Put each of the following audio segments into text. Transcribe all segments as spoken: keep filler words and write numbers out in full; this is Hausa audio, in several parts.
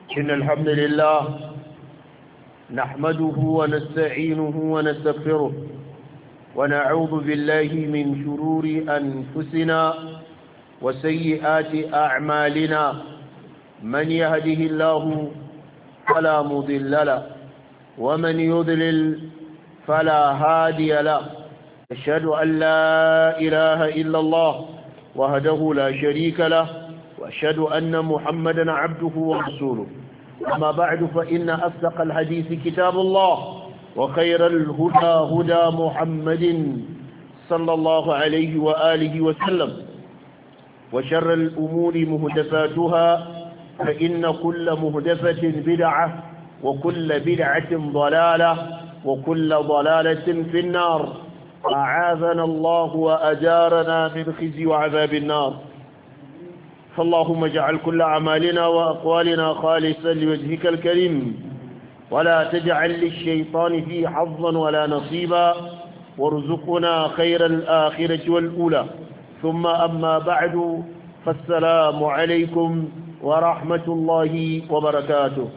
إن الحمد لله نحمده ونستعينه ونستغفره ونعوذ بالله من شرور أنفسنا وسيئات أعمالنا من يهده الله فلا مضل له ومن يضلل فلا هادي له أشهد أن لا إله إلا الله وحده لا شريك له وأشهد أن محمدا عبده ورسوله أما بعد فإن أصدق الحديث كتاب الله وخير الهدى هدى محمد صلى الله عليه وآله وسلم وشر الأمور مهدفاتها فإن كل مهدفة بدعة وكل بدعة ضلالة وكل ضلالة في النار أعاذنا الله وأجارنا من خزي وعذاب النار فاللهم اجعل كل أعمالنا وأقوالنا خالصا لوجهك الكريم ولا تجعل للشيطان فيه حظا ولا نصيبا وارزقنا خير الآخرة والأولى ثم أما بعد فالسلام عليكم ورحمة الله وبركاته.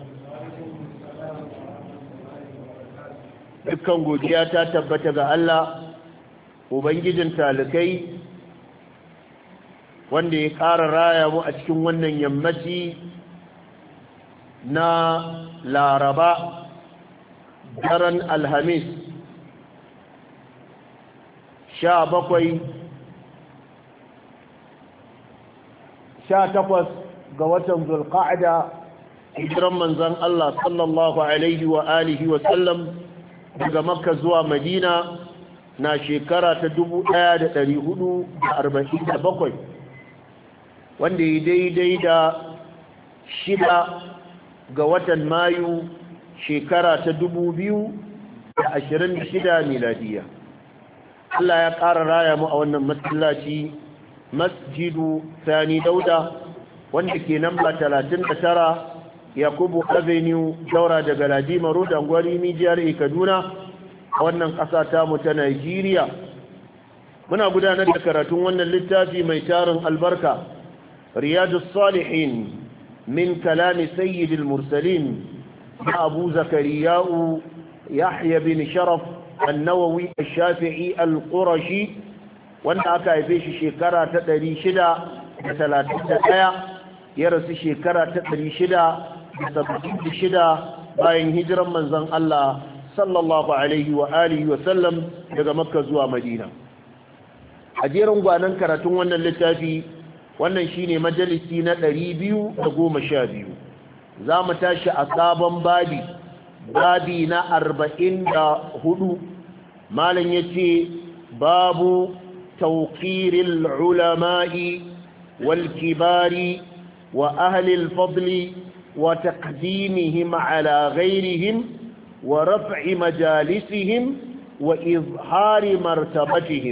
dukkan godiya ta tabbata ga Allah ubangijin talikai wanda ya ƙara raya mu a cikin wannan yammaci na Laraba daren Alhamis sha bakwai sha takwas ga watan Zulqa'da hijiran manzon Allah sallallahu alaihi wa alihi wa sallam daga Makka zuwa Madina na shekara ta dubu ɗaya da ɗari hudu da arba'in da bakwai wanda ya daidai da shida ga watan Mayu shekara ta dubu biyu da ashirin da shida miladiya. Allah ya ƙara raya mu a wannan masallaci Masjidu Sani Dauda wanda ke namba talatin da tara Yakubu Avenue Daura daga Ladima Road Angwari Mijiyar Kaduna a wannan ƙasa ta mu ta Najeriya. Muna gudanar da karatun wannan littafi mai tarin albarka Riyadus Salihin min kalami Sayyidil Mursalin na Abu Zakariya'u Yahya bin Sharaf An-Nawawi Ash-Shafi'i Al-Qurashi wanda aka haife shi shekara ta ɗari shida da talatin da ɗaya ya rasu shekara ta ɗari shida da saba'in da shida bayan hijiran manzon Allah sallallahu alaihi wa alihi wa sallam daga Makka zuwa Madina. A jerin gwanan karatun wannan littafi wannan shine majalisi na ɗari biyu da goma sha biyu. Za mu tashi a sabon babi babi na arba'in da hudu. Malam yace babu tawqiril ulama'i wal kibari wa ahli al-fadli وتقديمهم على غيرهم ورفع مجالسهم وإظهار مرتبتهم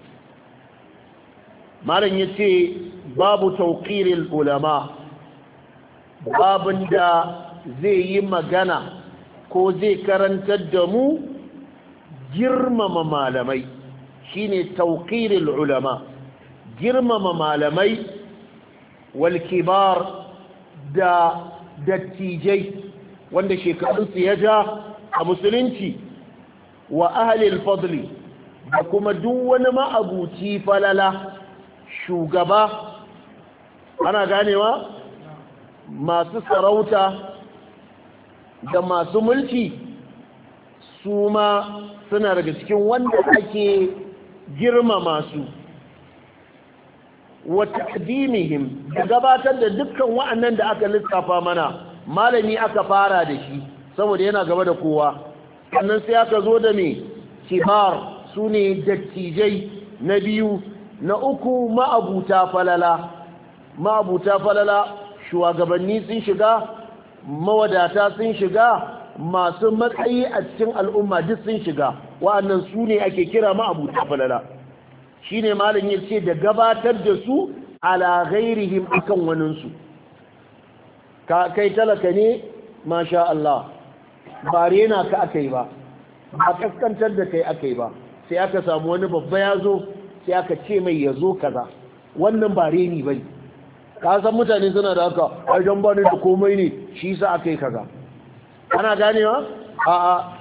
مالن يتي باب توقير العلماء باب دا زي مغانا ko zai karantar da mu girmama malamai shine tawqirul ulama girmama malamai wal kibar da dattijai wanda shekarunsu ya ja a musulunci wa ahlil fadli da kuma duk wani ma'abuci falala shugaba ana ganewa masu sarauta da masu mulki su ma suna daga cikin wanda ake girmama su wa taqdimihim da gabatar da dukkan wa'annan da aka lissafa mana malami aka fara da shi saboda yana gaba da kowa sannan sai aka zo da me kibar sune dattijai na biyu na uku ma'abuta falala ma'abuta falala shugabanni sun shiga mawadata sun shiga masu matsayi a cikin al'umma duk sun shiga wa'annan sune ake kira ma'abuta falala shine malam yace da gabatar da su ala ghairihim akan waninsu ka kai talaka ne masha Allah ba rena ka akai ba ba kaskantar da kai akai ba sai aka samu wani babba ya zo sai aka ce mai ya zo kaza wannan ba reni bane ka san mutane suna da haka ai dan bani da komai ne shi yasa akai kaza ana ganewa a'a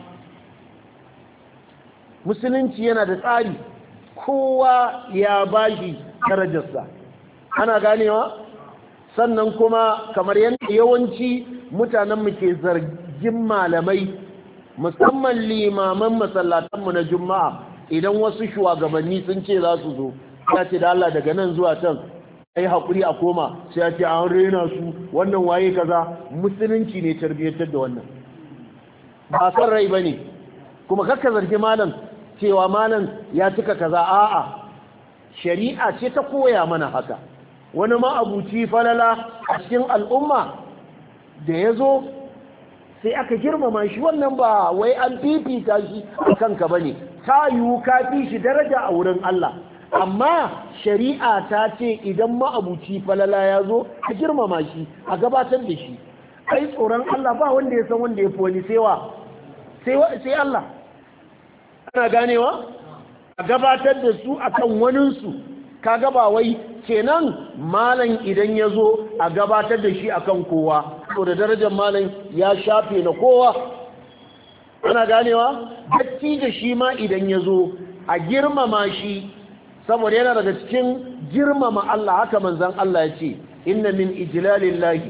musulunci yana da tsari kowa ya bashi darajarsa ana ganewa sannan kuma kamar yadda yawanci mutanen mu ke zargin malamai musamman limaman masallatanmu na juma'a idan wasu shugabanni sun ce za su zo ya ce da Allah daga nan zuwa can ai hakuri a koma sai ya ce an rena su wannan waye kaza musulunci ne tarbiyyantar da wannan ba san rai bane kuma kakka zargi malam cewa malam ya cika kaza a'a shari'a ce ta koya mana haka wani ma abuci falala a cikin al'umma da ya zo sai aka girmama shi wannan ba wai an fifita shi a kanka bane ta yiwu ka fi shi daraja a wurin Allah amma shari'a ta ce idan ma'abuci falala ya zo a girmama shi a gabatar da shi kai tsoron Allah ba wanda ya san wanda ya fi wani sewa sai Allah ana ganewa a gabatar da su akan waninsu ka gaba wai kenan malam idan ya zo a gabatar da shi akan kowa to da darajar malam ya shafe na kowa ana ganewa datti da shi ma idan ya zo a girmama shi saboda yana daga cikin girmama Allah haka manzan Allah ya ce inna min ijlalillahi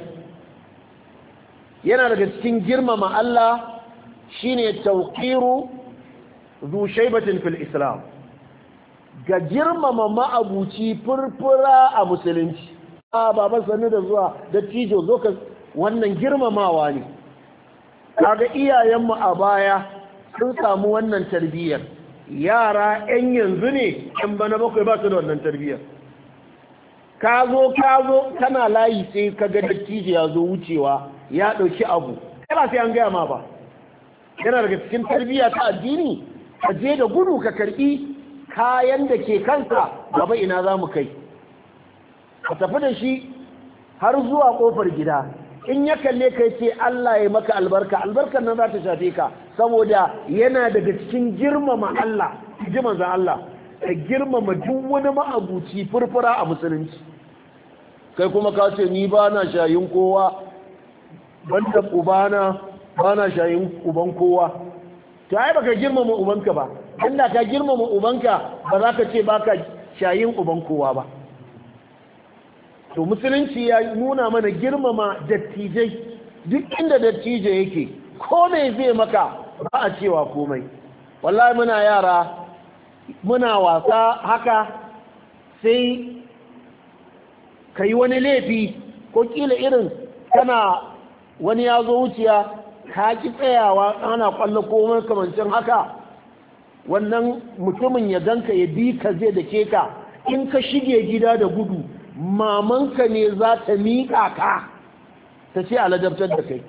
yana daga cikin girmama Allah shine tawqiru zu shaybatin fil islam ga girmama ma'abuci furfura a musulunci a baba sannu da zuwa da tijo zo ka wannan girmamawa ne kaga iyayenmu a baya sun samu wannan tarbiyyar yara yan yanzu ne yan bana bakwai ba su da wannan tarbiyyar ka zo ka zo kana layi sai ka ga dattijo ya zo wucewa ya ɗauki abu kana sai an gaya ma ba yana daga cikin tarbiyya ta addini ka je da gudu ka karɓi kayan da ke kanka gaba ina za mu kai ka tafi da shi har zuwa ƙofar gida in ya kalle kai ce Allah ya maka albarka albarkar nan za ta shafe ka saboda yana daga cikin girmama Allah ji manzon Allah ka girmama duk wani ma'abuci furfura a musulunci kai kuma ka ce ni ba na shayin kowa banda ubana ba na shayin uban kowa to ai baka girmama ubanka ba inda ka girmama ubanka ba za ka ce baka shayin uban kowa ba to musulunci ya nuna mana girmama dattijai duk inda dattijo yake ko me zai maka ba a cewa komai wallahi muna yara muna wasa haka sai ka yi wani laifi ko kila irin kana wani ya zo wuciya ka ki tsayawa ana kwallo ko makamancin haka wannan mutumin ya ganka ya bi ka zai da ke ka in ka shige gida da gudu mamanka ne za ta miƙa ka ta ce a ladabtar da kai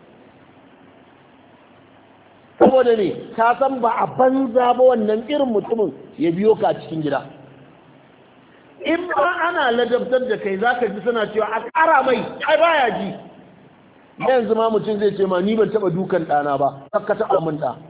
saboda ne ta san ba a banza ba wannan irin mutumin ya biyo ka cikin gida in ba ana ladabtar da kai za ka ji suna cewa a ƙara mai ai baya ji yanzu ma mutum zai ce ma ni ban taɓa dukan ɗana ba ka taɓa min ɗa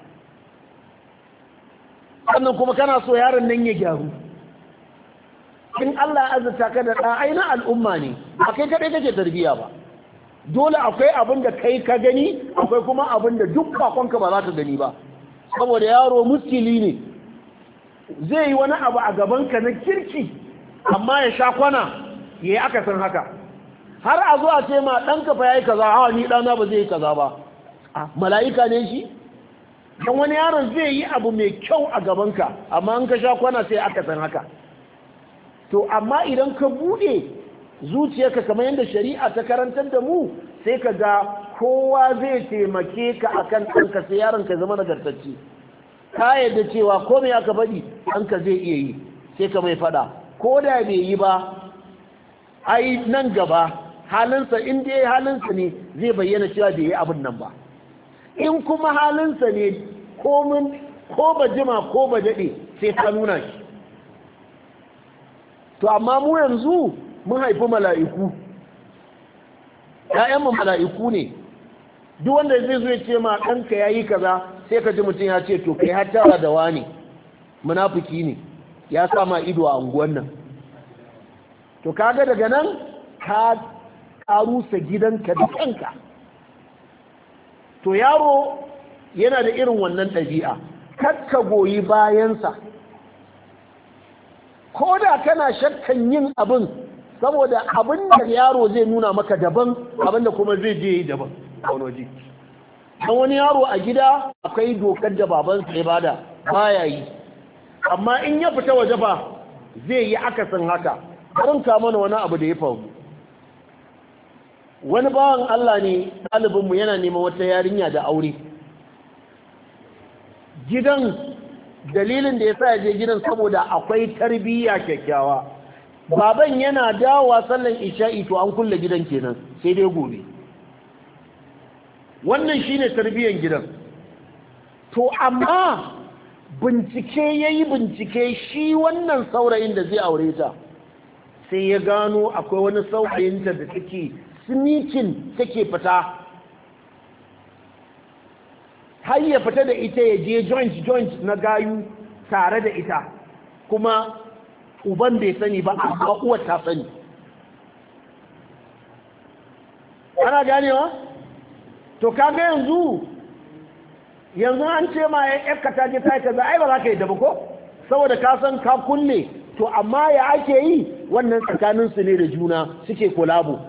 sannan kuma kana so yaron nan ya gyaru in Allah ya azurta ka da ɗa ai na al'umma ne a kai kaɗai kake tarbiyya ba dole akwai abin da kai ka gani akwai kuma abin da duk bakonka ba za ka gani ba saboda yaro muskili ne zai yi wani abu a gabanka na kirki amma ya sha kwana ya yi aka san haka har a zo a ce ma ɗanka fa ya yi kaza hawa ni ɗana ba zai yi kaza ba mala'ika ne shi don wani yaron zai yi abu mai kyau a gabanka amma an ka sha kwana sai aka san haka to amma idan ka buɗe zuciyarka kamar yadda shari'a ta karantar da mu sai ka ga kowa zai taimake ka akan ɗanka sai yaron ka zama nagartacce ka yadda cewa ko me aka faɗi ɗanka zai iya yi sai ka mai faɗa ko da bai yi ba ai nan gaba halinsa in dai halinsa ne zai bayyana cewa bai yi abin nan ba in kuma halinsa ne ko ba jima ko ba daɗe sai ka nuna shi to amma mu yanzu mun haifi mala'iku ‘ya'yanmu mala'iku ne duk wanda zai zo ya ce ma ɗanka ya yi kaza sai ka ji mutum ya ce to kai hattara da wani munafiki ne ya sa ma ido a unguwan nan to kaga daga nan ka karusa gidanka da kanka. To yaro yana da irin wannan ɗabi'a, kakka goyi bayansa ko da kana shakkan yin abin, saboda abin da yaro zai nuna maka daban, abin da kuma zai je daban a wani waje. Don wani yaro a gida akwai dokar da babansa ya bada baya yi, amma in ya fita waje ba zai yi akasin haka. Karanta mana wani abu da ya faru. Wani bawan Allah ne, ɗalibinmu yana neman wata yarinya da aure. Gidan dalilin da ya sa je gidan saboda akwai tarbiyya kyakkyawa. Baban yana dawowa sallan isha'i to an kulle gidan kenan sai dai gobe. Wannan shine tarbiyyan gidan. To amma bincike yayi bincike, shi wannan saurayin da zai aure ta sai ya gano akwai wani saurayinta da take sneaking take fita, har ya fita da ita ya je joint joint na gayu tare da ita, kuma uban bai sani ba amma uwar ta sani. ana ganewa? To kaga yanzu yanzu an ce ma yakka ta je ta yi kaza, ai ba za ka yi da ba ko, saboda ka san ka kulle. To amma ya ake yi wannan tsakaninsu ne da juna suke kolabo.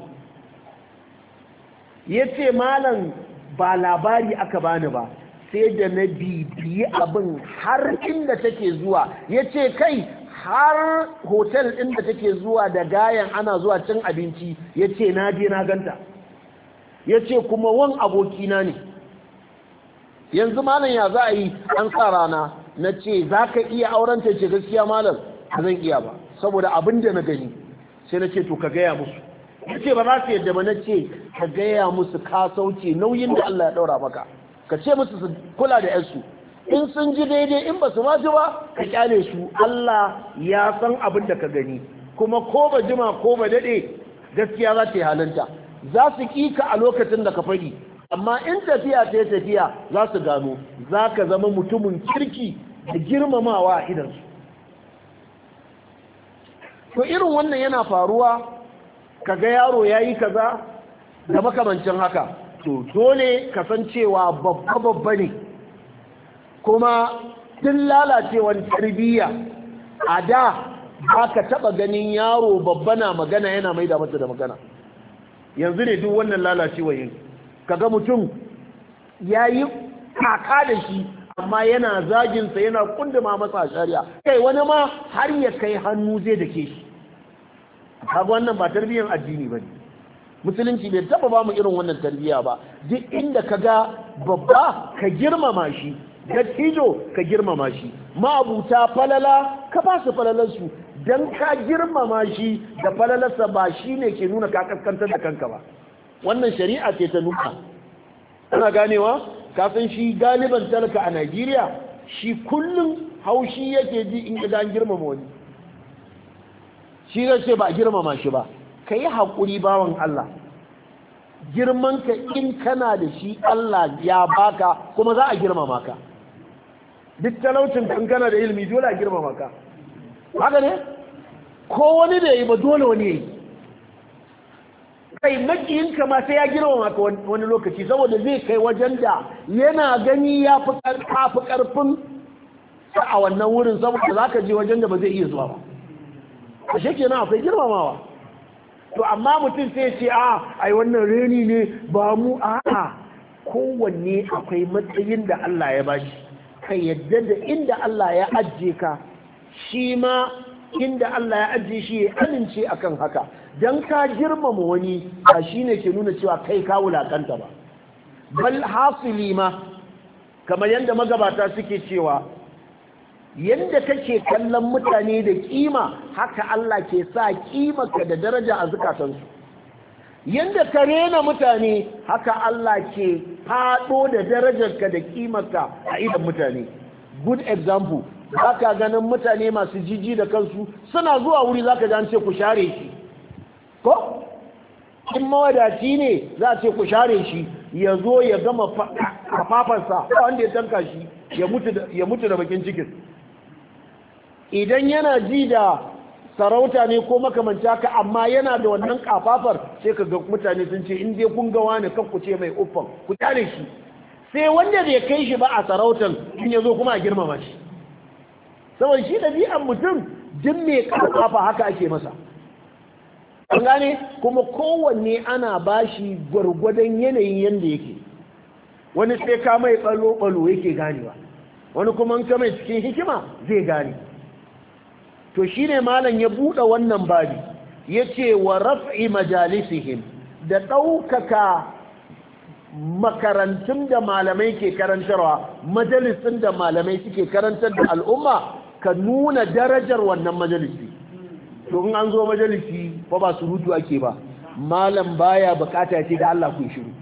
Ya ce malam ba labari aka bani ba, sai da na bibiyi abin har inda take zuwa. Ya ce kai har hotel inda take zuwa da gayan ana zuwa cin abinci, ya ce na je na ganta. Ya ce kuma wan abokina ne. Yanzu malam ya za a yi, an sa rana. Na ce za ka iya aurenta? Ce gaskiya malam ba zan iya ba, saboda abin da na gani. Sai na ce to ka gaya musu. Ya ce ba za su yadda ba. Na ce ka gaya musu ka sauke nauyin da Allah ya daura maka, ka ce musu su kula da yansu. In sun ji daidai, in ba su ma ji ba ka kyale su. Allah ya san abin da ka gani, kuma ko ba jima ko ba dade gaskiya za ta yi halinta. Za su kika a lokacin da ka faɗi, amma in tafiya ta tafiya za su gano za ka zama mutumin kirki da girmamawa a idansu. To irin wannan yana faruwa, kaga yaro ya yi kaza da makamancin haka. To dole kasancewa babba babba ne, kuma tun lalacewar tarbiyya a da ba ka taɓa ganin yaro babba na magana yana maida masa da magana. Yanzu ne duk wannan lalacewa yin, kaga mutum ya yi kaka da shi amma yana zaginsa, yana kunduma masa shari'a, kai wani ma har ya kai hannu zai dake shi. Kaga wannan ba tarbiyyar addini ba ne. Musulunci bai taba ba mu irin wannan tarbiyya ba. Duk inda ka ga babba ka girmama shi, dattijo ka girmama shi, ma'abuta falala ka ba su falalarsu. Dan ka girmama shi da falalarsa ba shi ne ke nuna ka kaskantar da kanka ba. Wannan shari'a ce ta nuna. Ana ganewa? Ka san shi galiban talaka a Najeriya, shi kullum haushi yake ji in ga an girmama wani. Shi zai ce ba a girmama shi ba. Ka yi haƙuri bawan Allah. Girmanka in kana da shi Allah ya baka, kuma za a girmama ka. Duk talaucin in kana da ilimi dole a girmama ka. Haka ne? Ko wani da yi ba dole wani ya yi. Kai makiyinka ma sai ya girmama ka wani lokaci, saboda zai kai wajen da yana gani ya fi ƙarfin a wannan wurin, saboda za ka je wajen da ba zai iya zuwa ba. A kenan akwai girmamawa. To amma mutum sai ce a ai wannan reni ne, ba mu a'a, kowanne akwai matsayin da Allah ya bashi. Ka yadda da inda Allah ya ajiye ka, shi ma inda Allah ya ajiye shi ya amince akan haka. Dan ka girmama wani ba shine ke nuna cewa kai ka wulakanta ba. Bal hasili ma, kamar yadda magabata suke cewa, yadda kake kallon mutane da kima, haka Allah ke sa kimarka da daraja a zukatansu. Yadda ka rena mutane, haka Allah ke fado da darajarka da kimarka a idan mutane. Good example, zaka ganin mutane masu jiji da kansu suna zuwa wuri zaka ji an ce ku share shi. Ko? In mawadaci ne za a ce ku share shi, ya zo ya gama kafafarsa wanda ya tanka shi ya mutu da bakin cikin. Idan yana ji da sarauta ne ko makamanta ka amma yana da wannan kafafar sai ka ga mutane sun ce in dai kun ga wani kan ku ce mai uffan ku tare shi sai wanda bai kai shi ba a sarautan in ya zo kuma a girmama shi saboda shi ɗabi'an mutum duk mai kafafa haka ake masa an gane kuma kowanne ana bashi gwargwadon yanayin yanda yake wani sai ka mai ɓalo-ɓalo yake ganewa wani kuma ka mai cikin hikima zai gane to shine malam ya buɗe wannan babi yace wa raf'i majalisihim da ɗaukaka makarantun da malamai ke karantarwa majalisun da malamai suke karantar da al'umma ka nuna darajar wannan majalisi to in an zo majalisi ba ba surutu ake ba malam baya bukata ce da Allah ku shiru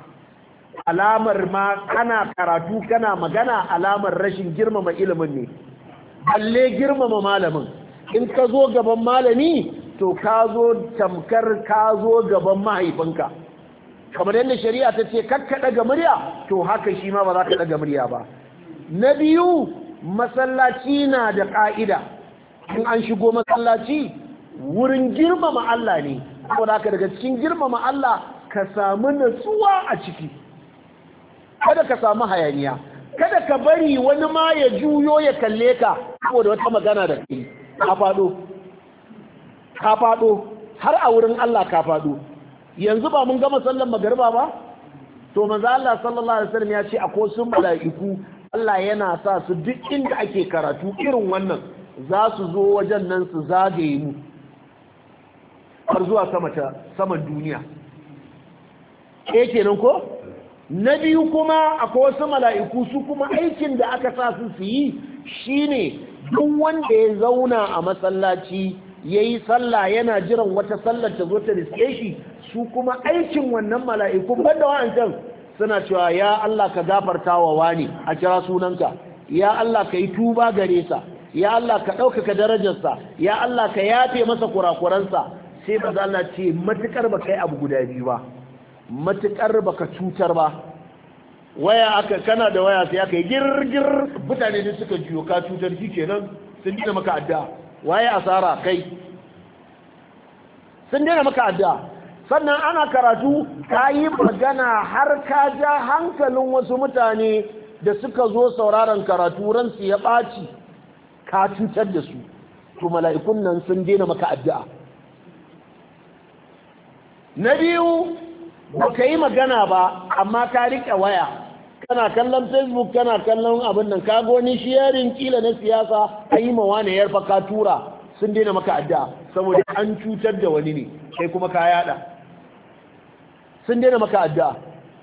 alamar ma kana karatu kana magana alamar rashin girmama ilimin ne balle girmama malamin in ka zo gaban malami to ka zo tamkar ka zo gaban mahaifinka kamar yadda shari'a ta ce kakka daga murya to haka shi ma ba za ka daga murya ba na biyu masallaci na da ƙa'ida in an shigo masallaci wurin girmama Allah ne saboda haka daga cikin girmama Allah ka samu natsuwa a ciki kada ka samu hayaniya kada ka bari wani ma ya juyo ya kalle ka saboda wata magana da kai ka faɗo ka faɗo har a wurin Allah ka faɗo yanzu ba mun gama sallan magariba ba to manzo Allah sallallahu alaihi wasallam ya ce akwai sun mala'iku Allah yana sa su duk inda ake karatu irin wannan za su zo wajen nan su zagaye mu har zuwa sama ta saman duniya eh kenan ko na biyu kuma akwai wasu mala'iku su kuma aikin da aka sa su su yi shine duk wanda ya zauna a masallaci yayi sallah yana jiran wata sallar ta zo ta riske shi su kuma aikin wannan mala'iku banda wa'ancan suna cewa ya Allah ka gafarta wa wani a kira sunanka ya Allah ka yi tuba gare sa ya Allah ka ɗaukaka darajarsa ya Allah ka yafe masa kurakuransa sai ba za ce matukar ba kai abu guda biyu ba matukar ba ka cutar ba waya aka kana da waya sai aka yi girgir mutane da suka jiyo ka cutar shi kenan sun dina maka addu'a waye asara kai sun dina maka addu'a sannan ana karatu ka yi magana har ka ja hankalin wasu mutane da suka zo sauraron karatu ransu ya ɓaci ka cutar da su to mala'ikun nan sun daina maka addu'a na biyu ba ka yi magana ba amma ka riƙe waya kana kallon facebook kana kallon abin nan ka goni sharing kila na siyasa ka yi mawa ne yarfa ka tura sun daina maka addu'a saboda an cutar da wani ne sai kuma ka yada sun daina maka addu'a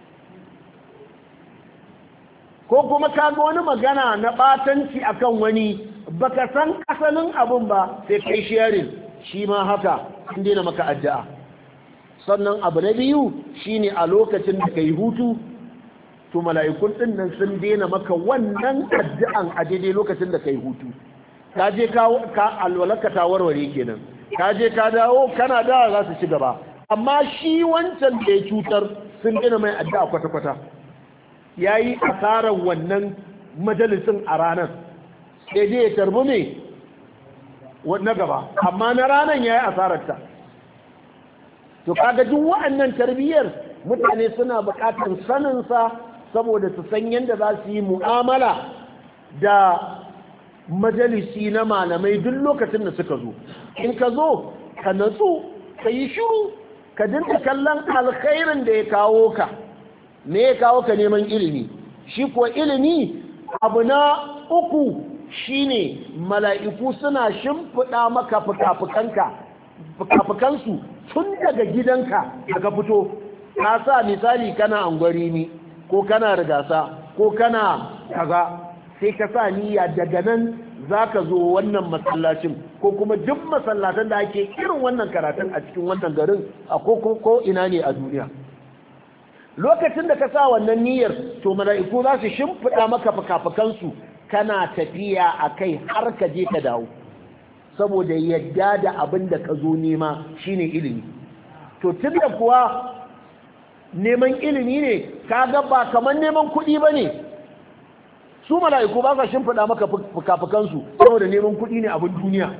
ko kuma ka ga wani magana na batanci akan wani baka san asalin abin ba sai kai sharing shi ma haka sun daina maka addu'a sannan abu na biyu shine a lokacin da kai hutu to mala'ikun din nan sun daina maka wannan addu'an a daidai lokacin da kai hutu ka je ka alwalaka ta warware kenan ka je ka dawo kana dawa za su ci gaba amma shi wancan da ya cutar sun daina mai addu'a kwata-kwata yayi asarar wannan majalisin a ranar sai dai ya tarbi me na gaba amma na ranar yayi asararta to kaga duk wa'annan tarbiyyar mutane suna buƙatar sanin sa saboda su san yadda za su yi mu'amala da majalisi na malamai duk lokacin da suka zo in ka zo ka natsu ka yi shiru ka dinka kallon alkhairin da ya kawo ka me ya kawo ka neman ilimi shi ko ilimi abu na uku shine mala'iku suna shimfiɗa maka fuka-fukanka fuka-fukansu tun daga gidanka daga fito ka sa misali kana angwari ni ko kana rigasa ko kana kaza sai ka sa niyya daga nan za ka zo wannan masallacin ko kuma duk masallatan da ake irin wannan karatun a cikin wannan garin a ko ko ina ne a duniya lokacin da ka sa wannan niyyar to mala'iku za su shimfiɗa maka fuka-fukansu kana tafiya a kai har ka je ka dawo saboda yadda da abin da ka zo nema shine ilimi to tun da kuwa neman ilimi ne kaga ba kamar neman kuɗi ba ne su mala'iku ba sa shimfiɗa maka fuka-fukansu saboda neman kuɗi ne abin duniya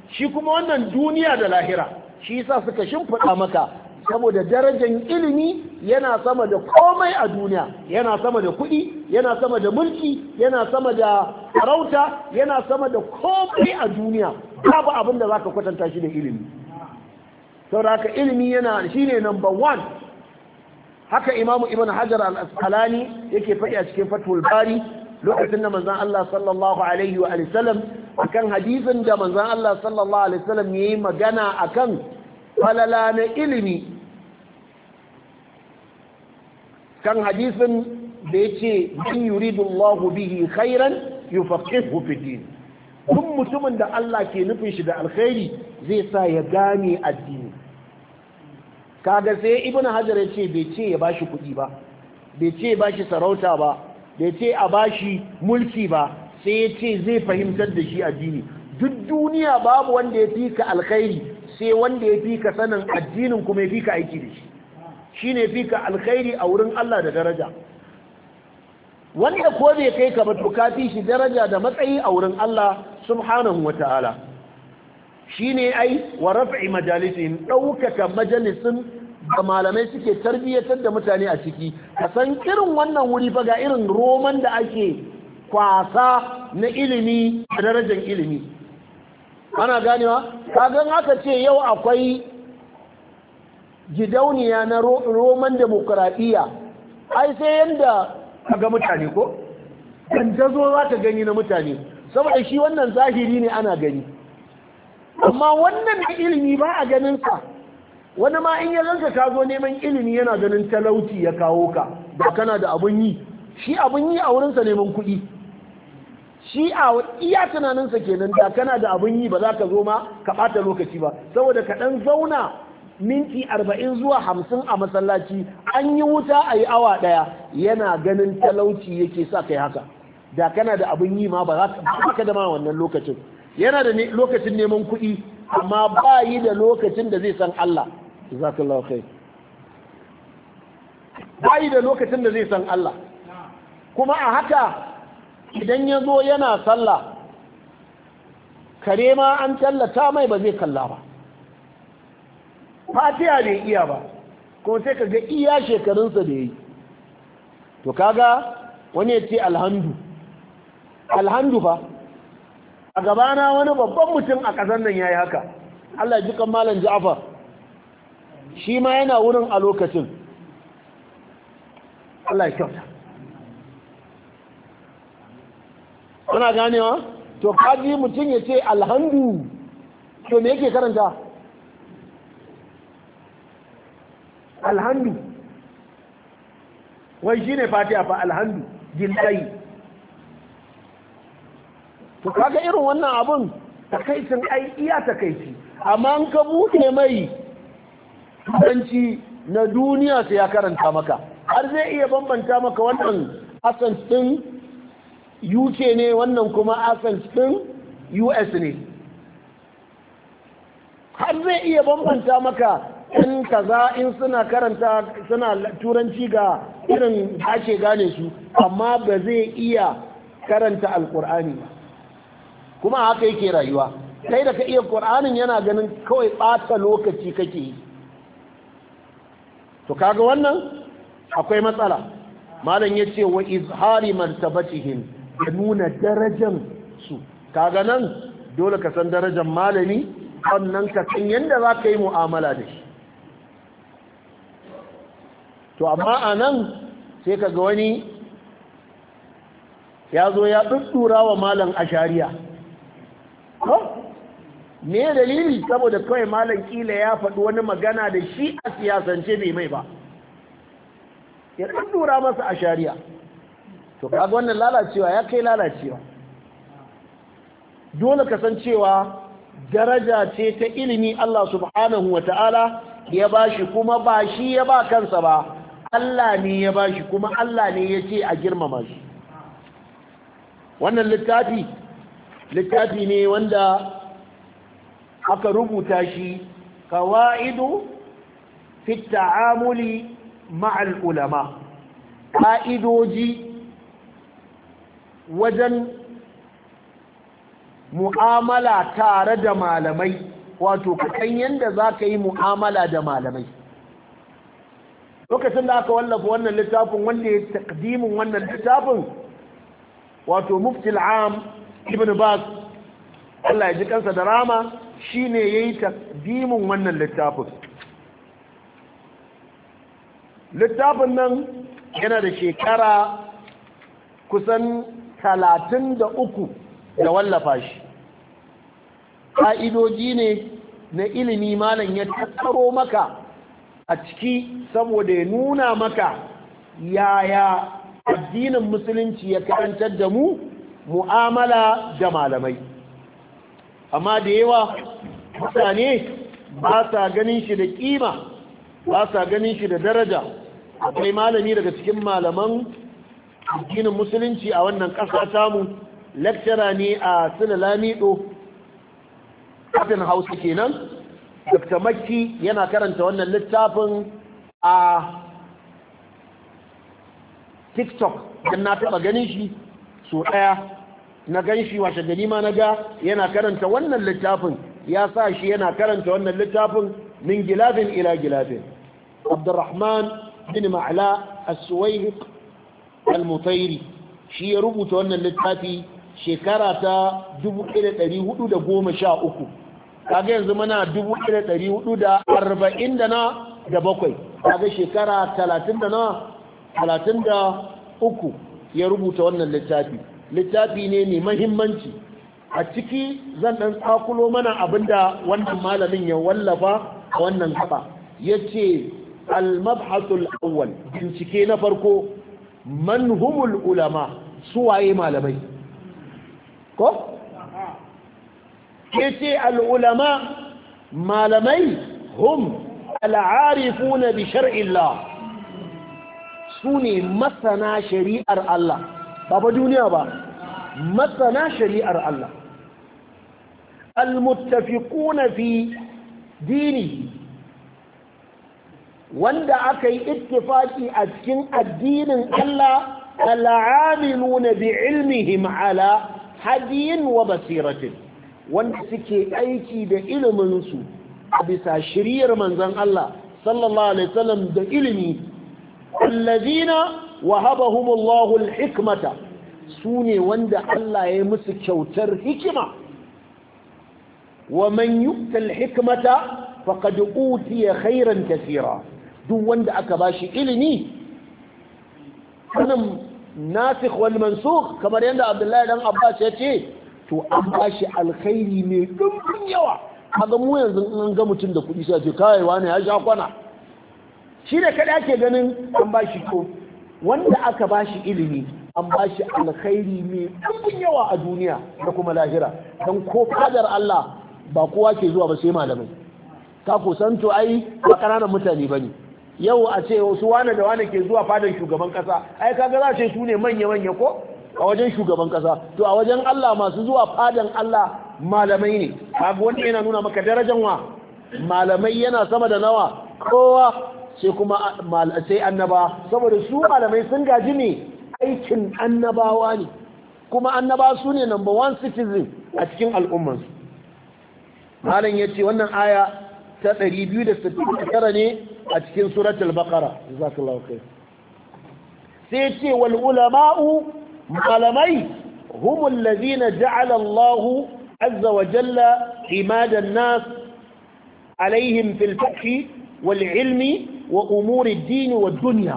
shi kuma wannan duniya da lahira shi yasa suka shimfiɗa maka saboda darajar ilimi yana sama da komai a duniya, yana sama da kuɗi, yana sama da mulki, yana sama da sarauta, yana sama da komai a duniya. Babu abin da zaka kwatanta shi da ilimi. Saboda haka ilimi yana shine number one. Haka Imam Ibn Hajar al-Asqalani yake faɗi a cikin Fathul Bari lokacin da manzon Allah sallallahu alaihi wa sallam akan hadisin da manzon Allah sallallahu alaihi wa sallam yayi magana akan falala na ilimi, kan hadisin da ya ce in yuridullahu bihi khairan yufaqihu fi din, duk mutumin da Allah ke nufin shi da alkhairi zai sa ya gane addini. Kaga sai Ibn Hajar ya ce bai ce ya bashi kuɗi ba, bai ce ya bashi sarauta ba, bai ce a bashi mulki ba, sai ya ce zai fahimtar da shi addini. Duk duniya babu wanda ya fi ka alkhairi sai wanda ya fi ka sanin addinin kuma ya fi ka aiki da shi. Shi ne fi ka alkhairi a wurin Allah da daraja, wanda ko bai kai ka ba to ka fi shi daraja da matsayi a wurin Allah subhanahu wa ta'ala. Shi ne ai wa raf'i majalisin, ɗaukaka majalisin da malamai suke tarbiyyatar da mutane a ciki. Ka san irin wannan wuri fa ga irin roman da ake kwasa na ilimi da darajar ilimi. Ana ganewa? Kagan haka ce yau akwai gidauniya na roman demokuraɗiyya, ai sai yadda ka ga mutane ko? dandazo za ka gani na mutane, saboda shi wannan zahiri ne ana gani, amma wannan da ilimi ba a ganinsa. Wani ma in ya zanka ka zo neman ilimi yana ganin talauci ya kawo ka, da kana da abun yi, shi abun yi a wurinsa neman kuɗi. Shi a iya tunaninsa kenan, da kana da abun yi ba za ka zo ma ka ɓata lokaci ba, saboda ka ɗan zauna minti arba'in zuwa hamsin a masallaci an yi wuta a yi awa ɗaya, yana ganin talauci yake sa kai haka. Da kana da abun yi ma ba za ka da ma wannan lokacin. Yana da lokacin neman kuɗi, amma ba yi da lokacin da zai san Allah. Jazakallahu khair. Ba yi da lokacin da zai san Allah. Kuma a haka idan ya zo yana sallah, kare ma an tallata mai ba zai kalla ba. Fatiha bai iya ba, kuma sai ka ga iya shekarunsa da ya yi. To kaga wani ya ce alhamdu. Alhamdu fa. A gabana wani babban mutum a ƙasar nan ya yi haka. Allah ji kan Malam Ja'far. Shi ma yana wurin a lokacin. Allah ya kyauta. Kuna ganewa? To kaji mutum ya ce alhamdu. To me yake karanta? Alhamdu. Wai shi ne Fatiha fa alhamdu. Gillahi. To kaga irin wannan abun takaicin ai iya takaici, amma an ka buɗe mai turanci na duniya sai ya karanta maka, har zai iya bambanta maka wannan accent din U K ne, wannan kuma accent din U S ne, har zai iya bambanta maka in kaza in suna karanta suna turanci ga irin da ake gane su, amma ba zai iya karanta alkur'ani ba. Kuma haka yake rayuwa, kai da ka iya Qur'anin yana ganin kawai ɓata lokaci kake yi. To kaga wannan akwai matsala. Malam yace wa izhari martabatihim, da nuna darajan su. Kaga nan dole ka san darajan malami, wannan ka san yanda za ka yi mu'amala da shi. To amma anan sai kaga wani ya zo ya ɗuɗɗura wa malam ashariya. Me dalili? Saboda kawai malam kila ya faɗi wani magana da shi a siyasance bai mai ba, ya ɗan dura masa a shari'a. To kaga wannan lalacewa ya kai lalacewa. Dole kasancewa daraja ce ta ilimi Allah subhanahu wa ta'ala ya bashi, kuma ba shi ya ba kansa ba, Allah ne ya bashi, kuma Allah ne ya ce a girmama shi. Wannan littafi littafi ne wanda aka rubuta shi qawaidu fi ta'amuli ma'al ulama, ka'idoji wajen mu'amala tare da malamai wato kan yanda za ka yi mu'amala da malamai lokacin da aka wallafa wannan littafin wanda ya takdimin wannan littafin wato mufti al'am ibn baz Allah ya ji kansa da rama shine yayi takdimin wannan littafin littafin nan yana da shekara kusan talatin da uku da wallafa shi ƙa'idoji ne na ilimi malam ya tattaro maka a ciki saboda ya nuna maka yaya addinin musulunci ya karantar da mu mu'amala da malamai amma da yawa mutane ba sa ganin shi da kima ba sa ganin shi da daraja akwai malami daga cikin malaman addinin musulunci a wannan ƙasa tamu lecturer ne a Sulalamido kafin Hausa kenan Dr. Makki yana karanta wannan littafin a TikTok dan na taba ganin shi so daya na gan shi washe gani ma naga yana karanta wannan littafin ya sa shi yana karanta wannan littafin min gilafin ila gilafin Abdurrahman bin Ma'la As-Suwayhiq Al-Mutayri shi ya rubuta wannan littafi shekara ta dubu ɗaya da ɗari hudu da goma sha uku kaga yanzu mana dubu ɗaya da ɗari hudu da arba'in da na da bakwai kaga shekara talatin da na talatin da uku ya rubuta wannan littafi littafi ne mai mahimmanci a ciki zan ɗan tsakulo mana abinda wannan malamin ya wallafa a wannan gaba ya ce al-mabhasul awwal bincike na farko man humul ulama suwaye malamai ko? yace al'ulama malamai hum al'arifuna bi shar'illah su ne masana shari'ar Allah ba fa duniya ba masana shari'ar Allah al-muttafiquna fi dini wanda aka yi ittifaki a cikin addinin Allah al'amiluna bi ilmihim ala hadiyin wa basiratin wanda suke aiki da iliminsu a bisa shiriyar manzon Allah sallallahu alaihi wasallam da ilimi allazina wahabahumullahu alhikmata sune wanda Allah ya musu kyautar hikima wa man yu'ta alhikmata faqad utiya khairan kaseera duk wanda aka bashi ilimi sanan nasikh wal mansukh kamar yadda Abdullahi dan Abbas ya ce to an bashi alkhairi mai dumbin yawa kaga mu yanzu an ga mutum da kudi sai ce kai wani ya sha kwana shi da kada ake ganin an bashi to wanda aka bashi ilimi an bashi alkhairi mai dumbin yawa a duniya da kuma lahira dan ko kadar Allah ba kowa ke zuwa ba sai malamai ka kusanto ai ba kananan mutane bane yau a ce wasu wane da wane ke zuwa fadan shugaban kasa ai kaga za ce su ne manya-manya ko a wajen shugaban kasa to a wajen Allah masu zuwa fadan Allah malamai ne kaga wanda yana nuna maka darajar wa malamai yana sama da nawa kowa sai kuma sai annaba saboda su malamai sun gaji ne aikin annabawa ne kuma annaba su ne number one citizen a cikin al'ummansu malam yace wannan aya ta ɗari biyu da sittin da tara ne a cikin suratul baqara jazakallahu khair sai ce wal ulama'u malamai hum alladhina ja'ala Allahu azza wa jalla imadan nas alaihim fil fiqh wal ilmi wa umuri ad-din wa ad-dunya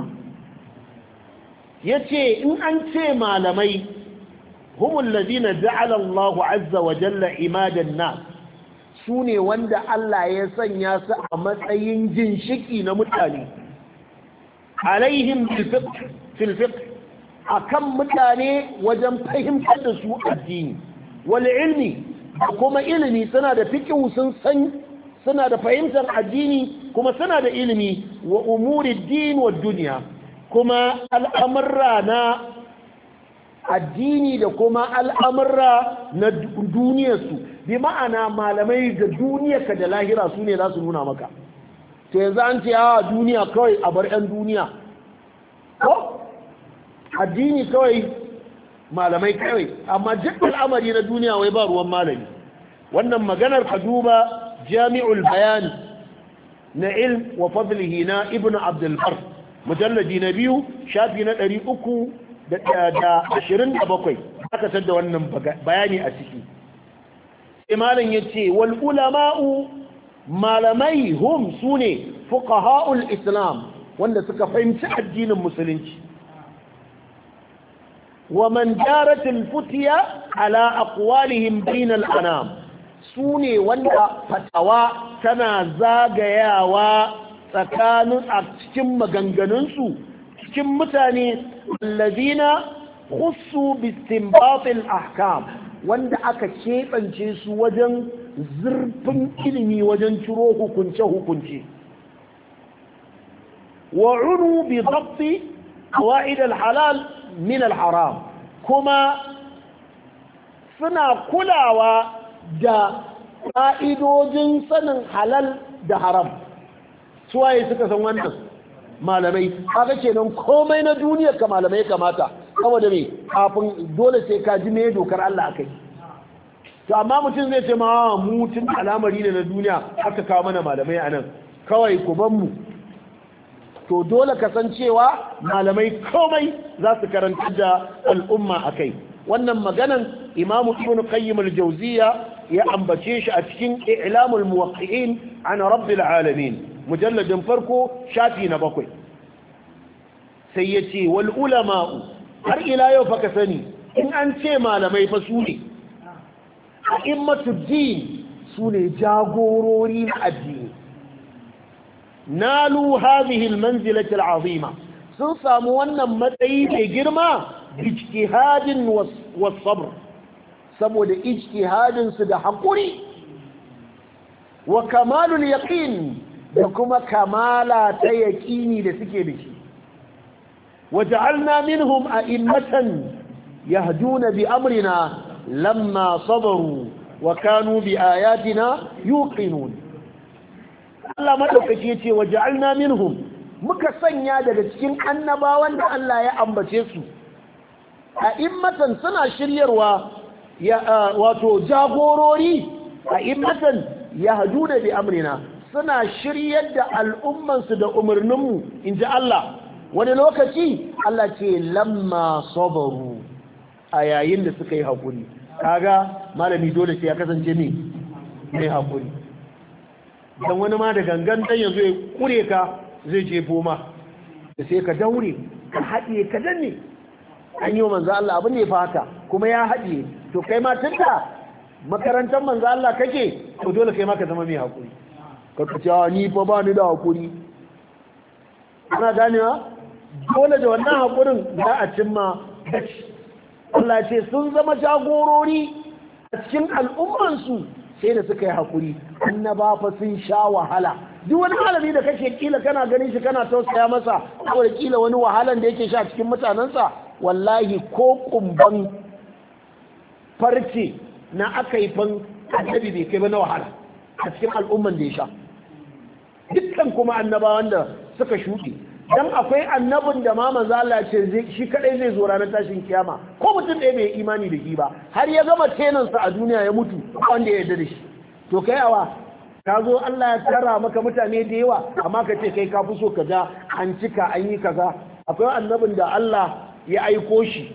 yace in an ce malamai hum alladhina ja'ala Allahu azza wa jalla imadan nas su ne wanda Allah ya sanya su a matsayin ginshiki na mutane alaihim filfiq a kan mutane wajen fahimtar da su addini wal ilmi da kuma ilimi suna da fiqhu sun san suna da fahimtar addini kuma suna da ilimi wa umuri din wa duniya kuma al'amurra na addini da kuma al'amurra na duniyarsu bi ma'ana malamai da duniyarka da lahira su ne za su nuna maka to yanzu an ce yawa duniya kawai a bar 'yan duniya ko addini kawai malamai kawai amma duk al'amari na duniya wai ba ruwan malami. wannan maganar ka duba jami'ul bayan na ilm wa fadlihi na ibn abdul bar mujalladi na biyu shafi na ɗari uku da ashirin da bakwai aka tada wannan bayani a ciki. imanin yace wal ulama'u malamai hum sune fuqaha'ul islam wanda suka fahimci addinin musulunci wa man jarat al futiya ala aqwalihim bain al anam sune wanda fatawa tana zagayawa tsakanin a cikin maganganunsu cikin mutane alladhina khussu bi istinbat al ahkam wanda aka keɓance su wajen zurfin ilimi wajen ciro hukunce-hukunce wa'unu bi dabti qawaid al-halal min al-haram kuma suna kulawa da ƙa'idojin sanin halal da haram suwaye suka san wannan malamai kaga kenan komai na duniya ka malamai kamata saboda me kafin dole sai ka ji me dokar Allah akai to amma mutum zai ce ma mutun al'amari ne na duniya aka kawo mana malamai anan kawai ku ban mu to dole ka san cewa malamai komai za su karanta da al'umma akai wannan maganan imamu ibn qayyim al-jawziya ya ambace shi a cikin i'lamul muwaqqi'in an rabbil alamin mujalladin farko shafi na bakwai sai yace wal ulama'u har ila yau fa ka sani in an ce malamai fa su ne a'immatud din su ne jagorori na addini nalu hadhihi almanzilati al'azima sun samu wannan matsayi mai girma ijtihadin was sabr saboda ijtihadin su da hakuri wa kamalul yaqin da kuma kamala ta yaqini da suke da shi وجعلنا منهم أئمة يهدون بأمرنا لما صبروا وكانوا بآياتنا يوقنون الله مدوكي يتي وجعلنا منهم muka sanya daga cikin annabawan da Allah ya ambace su a'immatan suna shiryarwa ya wato jagorori a'immatan yahduna bi amrina suna shiryar da al'umman su da umarninmu inji Allah wani lokaci Allah ce lamma sabaru a yayin da suka yi haƙuri kaga malami dole sai ya kasance ne mai haƙuri don wani ma da gangan dan yanzu ya kure ka zai je boma da sai ka daure ka haɗiye ka danne an yi wa manzo Allah abin ne fa haka kuma ya haɗiye to kai ma tunda makarantar manzo Allah kake to dole kai ma ka zama mai haƙuri ka ce ni fa ba ni da haƙuri ana ganewa dole da wannan haƙurin za a cimma gaci Allah ce sun zama jagorori a cikin al'ummansu sai da suka yi haƙuri annaba fa sun sha wahala duk wani malami da kake kila kana ganin shi kana tausaya masa saboda kila wani wahalan da yake sha cikin mutanensa wallahi ko kumban farce na aka yi fan annabi bai kai ba na wahala a cikin al'umman da ya sha dukkan kuma annabawan da suka shuɗe dan akwai annabin da ma manzo Allah ce shi kadai zai zo ranar tashin kiyama ko mutum ɗaya bai imani da shi ba har ya gama tenansa a duniya ya mutu wanda ya yarda da shi to kai awa ka zo Allah ya tara maka mutane da yawa amma ka ce kai ka fi so ka ja an cika an yi kaza akwai annabin da Allah ya aiko shi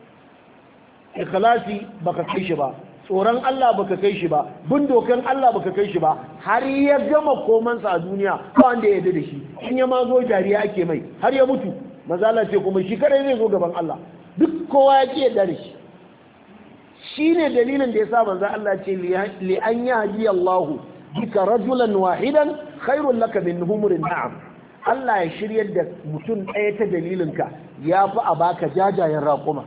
ikhlasi baka kai shi ba tsoron Allah baka kai shi ba bin dokan Allah baka kai shi ba har ya gama komansa a duniya ba wanda ya yarda da shi in ya ma zo jariya ake mai har ya mutu mazala ce kuma shi kadai zai zo gaban Allah duk kowa ya ki yarda da shi shine dalilin da yasa manzo Allah ce li an yahdi Allahu bika rajulan wahidan khairul laka min humurin na'am Allah ya shiryar da mutum ɗaya ta dalilinka ya fi a baka jajayen raƙuma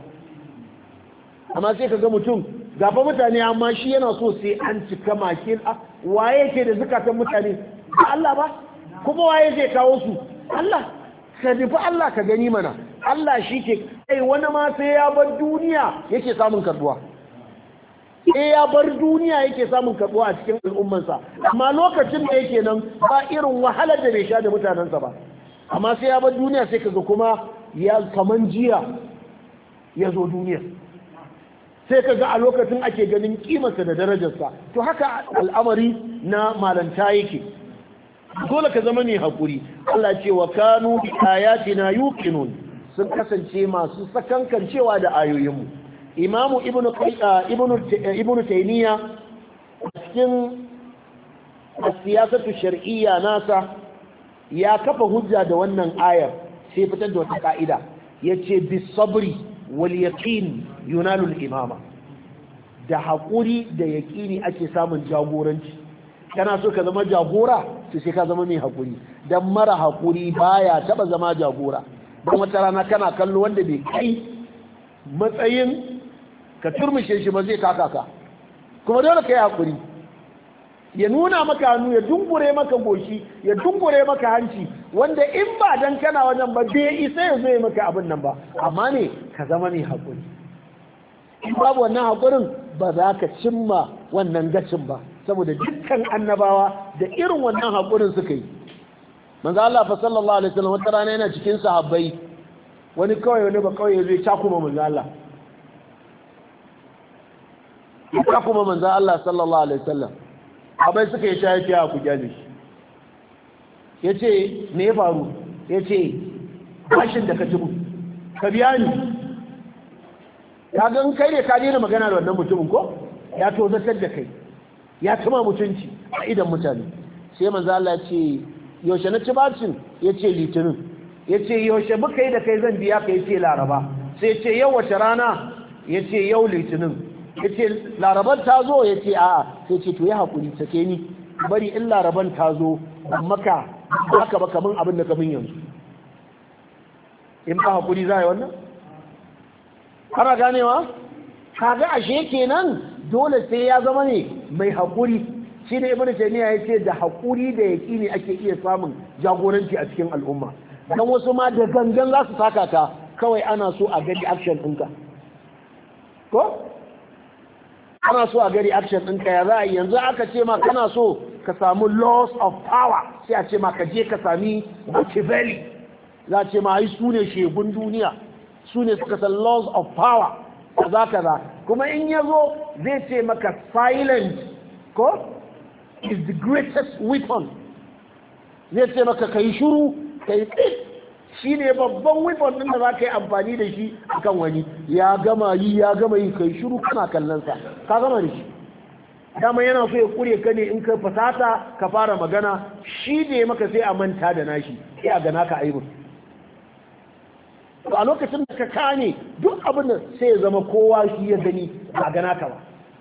amma sai ka ga mutum gafa mutane amma shi yana so sai an cika makin waye ke da zukatan mutane ba Allah ba kuma waye zai kawo su Allah ka nufi Allah ka gani mana Allah shi ke kai wani ma sai ya bar duniya yake samun karbuwa sai ya bar duniya yake samun karbuwa a cikin al'ummansa amma lokacin da yake nan ba irin wahalar da bai sha da mutanensa ba amma sai ya bar duniya sai kaga kuma ya kaman jiya ya zo duniya sai ka ga a lokacin ake ganin kimarsa da darajarsa. To haka al'amari na malanta yake, dole ka zama mai haƙuri. Allah ce wa kanu bi ayatina yuqinun, sun kasance masu sakankancewa da ayoyinmu. Imamu ibnu ibnu ibnu taymiya cikin siyasatu shar'iyya nasa ya kafa hujja da wannan ayar, sai fitar da wata ka'ida yace bis sabri wal yaqin yunalu al imama. Da haƙuri da yaƙini ake samun jagoranci. Kana so ka zama jagora to sai ka zama mai haƙuri, dan mara haƙuri baya taba zama jagora. Don wata rana kana kallo wanda bai kai matsayin ka turmushe shi ba zai kaka ka, kuma dole ka yi haƙuri. Ya nuna maka hannu, ya dungure maka goshi, ya dungure maka hanci, wanda in ba dan kana wajen ba bai isa ya zo ya maka abin nan ba. Amma ne ka zama mai haƙuri. In babu wannan haƙurin ba za ka cimma wannan gacin ba, saboda dukkan annabawa da irin wannan haƙurin suka yi. Manzo Allah fa sallallahu alaihi wasallam wata rana yana cikin sahabbai, wani kawai wani ba kawai zai cakuma manzo Allah. Ya cakuma manzo Allah sallallahu alaihi wasallam. Abai suka yi shayi fiya ku gyale shi. Yace me ya faru? Yace bashin da ka ci ka biya ni. Kaga in kai ne ka daina magana da wannan mutumin ko? Ya tozatar da kai, ya tuma mutunci a idan mutane. Sai manzo Allah ya ce yaushe na ci bacin? Ya ce litinin. Ya ce yaushe muka yi da kai zan biya ka? Ya ce laraba. Sai ce yau wace rana? Ya ce yau litinin. Ya ce laraban ta zo? Ya ce a'a. Sai ce to ya haƙuri sake ni, bari in laraban ta zo maka haka ba kamun abin da kamun yanzu. In ba haƙuri za a yi wannan? Ana ganewa? Kaga ashe kenan dole sai ya zama ne mai haƙuri. Shi ne ibnu taymiya ya ce da haƙuri da yaƙini ake iya samun jagoranci a cikin al'umma. Dan wasu ma da gangan za su saka ta, kawai ana so a gani action ɗinka. Ko? Ana so a gani action ɗinka. Ya za a yi yanzu aka ce ma kana so ka samu loss of power, sai a ce ma ka je ka sami Machiavelli. Za a ce ma ai su ne shegun duniya, su ne suka san loss of power, kaza kaza. Kuma in ya zo zai ce maka silent ko is the greatest weapon. Zai ce maka kai shuru, kai tsit, shi ne babban weapon ɗin da za ka yi amfani da shi akan wani. Ya gama yi ya gama yi kai shuru kana kallonsa, ka gama da shi. Dama yana so ya kure ka ne in ka fasata ka fara magana, shi ne maka sai a manta da nashi, sai a gana ka aibun. A lokacin da ka kane duk abin da sai ya zama kowa shi ya gani a gana ka ba.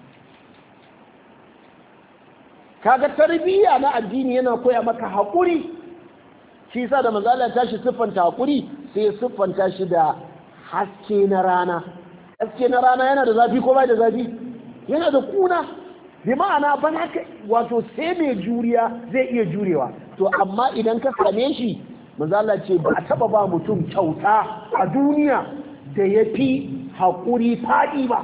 Kaga tarbiyya na addini yana koya maka haƙuri. Shi yasa da manzo Allah tashi siffanta haƙuri sai ya siffanta shi da haske na rana. Haske na rana yana da zafi ko bai da zafi? Yana da kuna. Bi ma'ana ban haka, wato sai mai juriya zai iya jurewa. To amma idan ka same shi, manzo Allah ce ba a taba ba mutum kyauta a duniya da yafi haƙuri faɗi ba.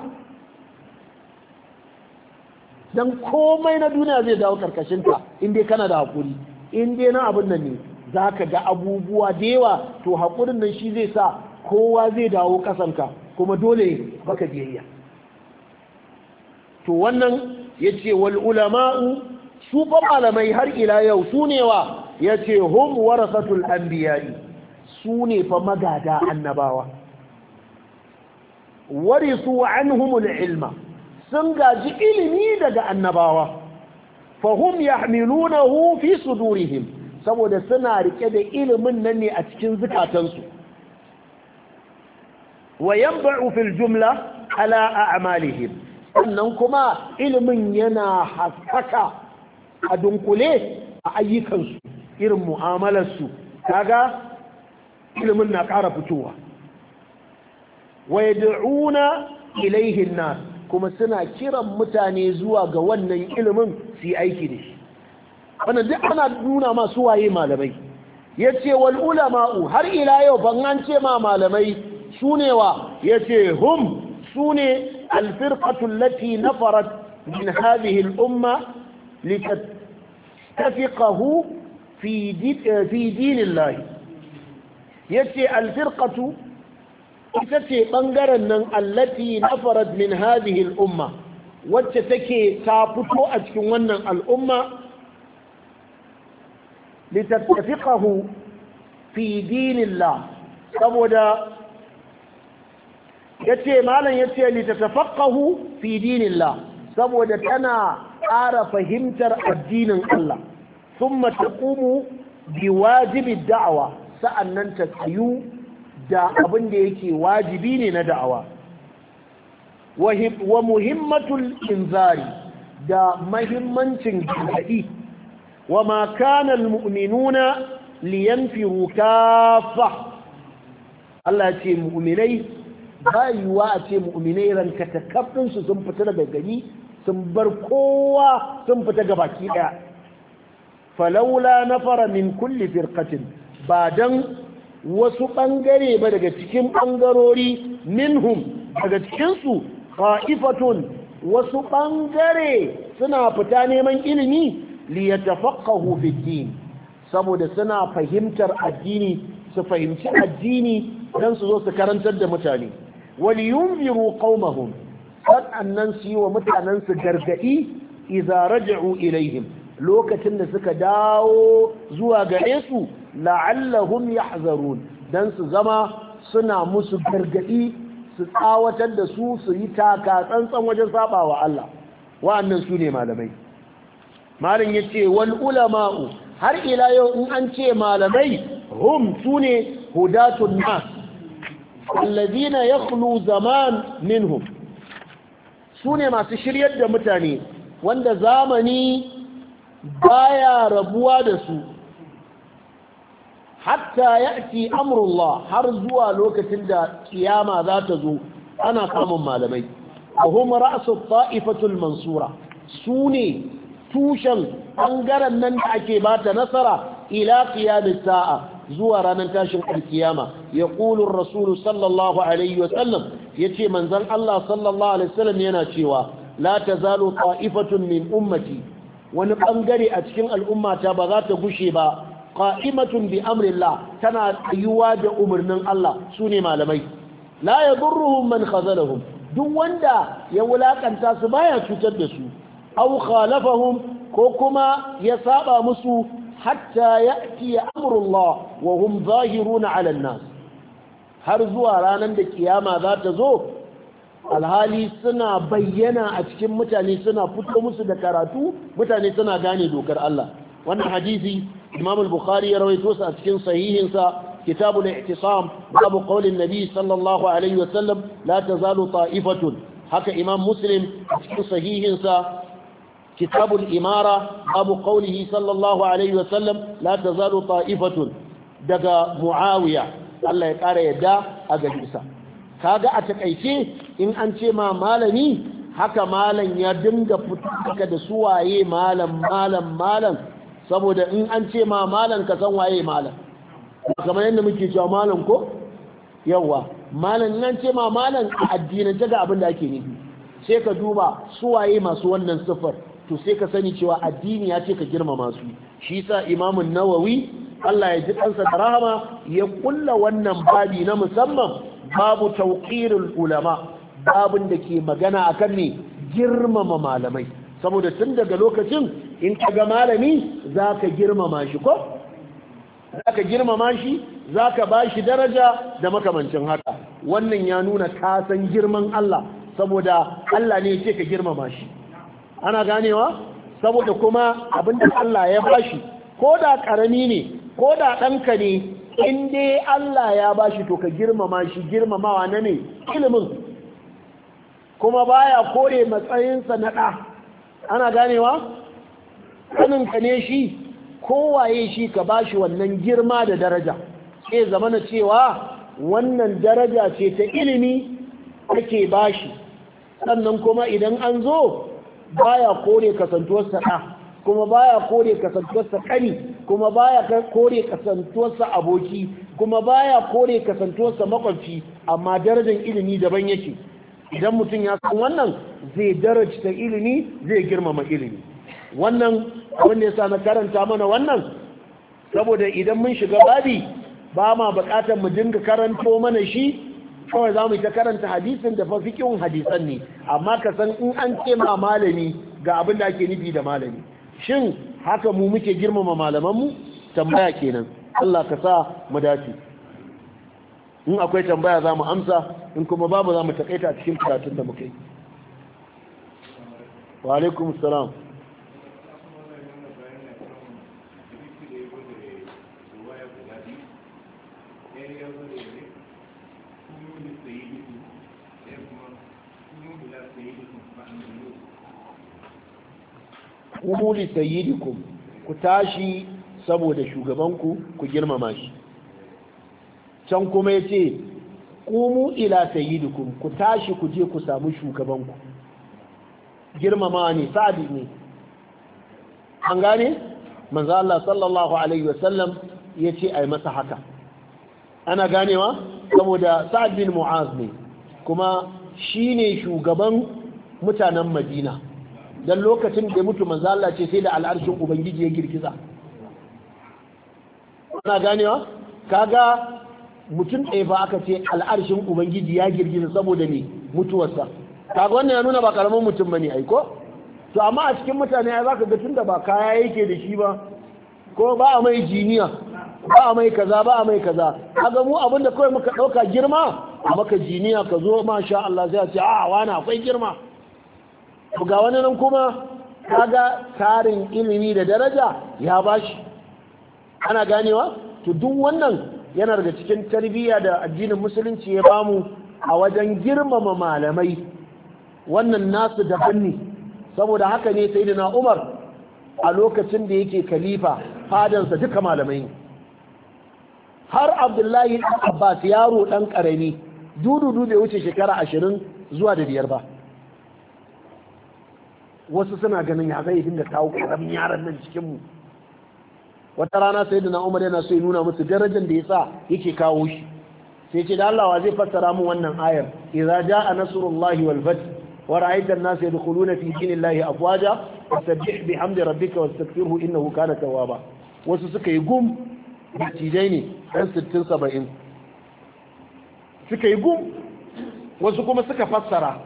Dan komai na duniya zai dawo karkashinka in dai kana da haƙuri. In dai na abin nan ne za ka ga abubuwa da yawa, to haƙurin nan shi zai sa kowa zai dawo ƙasanka, kuma dole baka biyayya. To wannan ya ce wal ulama'u su fa malamai har ila yau su ne wa? Ya ce hum warasatul anbiya'i, su ne fa magada annabawa. Warisu anhumul ilma, sun gaji ilimi daga annabawa. Fahum yahmilunahu fi sudurihim, saboda suna rike da ilimin nan ne a cikin zukatansu. Wa yanba'u fil jumla ala a'malihim, sannan kuma ilimin yana haskaka a dunkule a ayyukansu, irin mu'amalarsu, kaga ilimin na ƙara fitowa. Wa yad'una ilayhi an-nas, kuma suna kiran mutane zuwa ga wannan ilimin su yi aiki da shi. Wannan duk ana nuna masu waye malamai. Yace wal ulama'u har ila yau ban an ce ma malamai sune wa? Yace hum sune al-firqatu allati nafarat min hadhihi al-umma litattafiqahu fi fi dinillah. Yace al-firqatu ita ce ɓangaren nan allati nafarat min hadhihi al'umma wacce take ta fito a cikin wannan al'umma litattafiqahu fi dinillah saboda yace malam yace litattafaqahu fi dinillah saboda tana ƙara fahimtar addinin Allah thumma taqumu biwajibi da'awa sa'annan ta tsayu da abin da yake wajibi ne na da'awa wa muhimmatul inzari da mahimmancin gargaɗi wa ma kana almu'minuna liyanfiru kaffa Allah ce mu'minai bayuwa a ce mu'minai ranka takaffin su sun fita daga gari sun bar kowa sun fita gabaki daya falaula nafara min kulli firqatin ba dan wasu bangare ba daga cikin bangarori minhum daga cikin su qa'ifatun wasu bangare suna fita neman ilimi li yatafaqahu fi din saboda suna fahimtar addini su fahimci addini dan su zo su karantar da mutane wal yunziru qaumahum sannan su yi wa mutanen su gargadi idza raja'u ilaihim lokacin da suka dawo zuwa gare su la'allahum yahzarun dan su zama suna musu gargadi su tsawatar da su su yi taka tsantsan wajen sabawa Allah wa'annan su ne malamai malam yace wal ulama'u har ila yau in an ce malamai hum sune hudatun nas alladhina yakhlu zaman minhum sune masu shiryar da mutane wanda zamani baya rabuwa da su hatta ya'ti amrullah har zuwa lokacin da kiyama za ta zo ana samun malamai hum ra'su ta'ifatul mansura sune tushen bangaren nan da ake bata nasara ila qiyamis sa'a zuwa ranar tashin alkiyama yaqulu ar-rasul sallallahu alaihi wa sallam yace manzon Allah sallallahu alaihi wasallam yana cewa la tazalu ta'ifatun min ummati wani bangare a cikin al'ummata ba za ta gushe ba qa'imatun bi amrillah tana tsayuwa da umarnin Allah sune malamai la yadurruhum man khazalahum duk wanda ya wulakanta su baya cutar da su aw khalafahum ko kuma ya saba musu hatta ya'ti amrullah wa hum zahiruna 'ala an-nas har zuwa ranar da kiyama za ta zo alhali suna bayyana a cikin mutane suna fito musu da karatu mutane suna gane dokar Allah wannan hadisi Imam al-Bukhari ya rawaito sa a cikin sahihinsa كتاب الاعتصام باب قول النبي صلى الله عليه وسلم لا تزال طائفة حكى إمام مسلم في صحيح كتاب الإمارة باب قوله صلى الله عليه وسلم لا تزال طائفة دقى معاوية الله يقار يدا أقل kaga a takaice in an ce ma malami haka malam ya dinga fituka da suwaye malam malam malam saboda in an ce ma malam ka san waye malam kamar yadda muke cewa malam ko yawa malam nan ce ma malam a addinance ga abin da ake nufi sai ka duba suwaye masu wannan sifar to sai ka sani cewa addini ya ce ka girmama su shi sa imamun nawawi Allah ya ji kansa da rahama ya kulla wannan babi na musamman babu tauqirul ulama babin da ke magana akan ne girmama malamai saboda tun daga lokacin in ka ga malami zaka girmama shi ko zaka girmama shi zaka bashi daraja da makamancin haka wannan ya nuna ka san girman Allah saboda Allah ne yake ka girmama shi ana ganewa saboda kuma abinda Allah ya bashi ko da karami ne ko da danka ne in dai Allah ya bashi to ka girmama shi girmamawa na ne ilimin kuma baya kore matsayinsa na da ana ganewa kaninka ne shi kowaye shi ka bashi wannan girma da daraja sai zamana cewa wannan daraja ce ta ilimi kake bashi sannan kuma idan an zo baya kore kasantuwarsa ɗa kuma baya kore kasantuwarsa ƙani kuma baya kore kasantuwarsa aboki kuma baya kore kasantuwarsa makwabci amma darajar ilimi daban yake idan mutum ya san wannan zai darajta ilimi zai girmama ilimi wannan abin da yasa na karanta mana wannan saboda idan mun shiga babi ba ma buƙatar mu dinga karanto mana shi kawai za mu ta karanta hadisin da fa fiqhun hadisan ne amma ka san in an ce ma malami ga abin da ake nufi da malami shin haka mu muke girmama malaman mu tambaya kenan Allah ka sa mu dace in akwai tambaya za mu amsa in kuma babu za mu takaita a cikin karatun da muke yi wa alaikum salam Kumu li sayyidikum ku tashi saboda shugabanku ku girmama shi can kuma yace kumu ila sayyidikum ku tashi ku je ku samu shugabanku girmama ne sa'adi ne an gane manzo Allah sallallahu alaihi wasallam yace ai masa haka ana ganewa saboda Sa'ad bin Mu'az ne kuma shine shugaban mutanen Madina dan lokacin da mutu manzo Allah ce sai da al'arshin ubangiji ya girgiza ana ganewa kaga mutum ɗaya ba aka ce al'arshin ubangiji ya girgiza saboda ne mutuwarsa kaga wannan ya nuna ba karamin mutum bane ai ko to amma a cikin mutane ai zaka ga tunda ba kaya yake da shi ba ko ba a mai jiniya ba a mai kaza ba a mai kaza kaga mu abinda kawai muka dauka girma maka jiniya ka zo masha Allah sai a ce a wani akwai girma ga wani nan kuma kaga tarin ilimi da daraja ya bashi ana ganewa to duk wannan yana daga cikin tarbiyya da addinin musulunci ya bamu a wajen girmama malamai wannan nasu daban ne saboda haka ne sayyidina Umar a lokacin da yake khalifa fadansa duka malamai ne har Abdullahi dan Abbas yaro dan karami dududu bai wuce shekara ashirin zuwa da biyar ba wasu suna ganin ya zai dinga kawo karamin yaran nan cikinmu wata rana sai da na umar yana so ya nuna musu darajar da ya sa yake kawo shi sai ce da Allah wa zai fassara mu wannan ayar idza jaa nasrullahi wal fath wa ra'aita an-nas yadkhuluna fi dinillahi afwaja fasabbih bihamdi rabbika wastaghfirhu innahu kana tawwaba wasu suka yi gum da tijai ne dan sittin saba'in suka yi gum wasu kuma suka fassara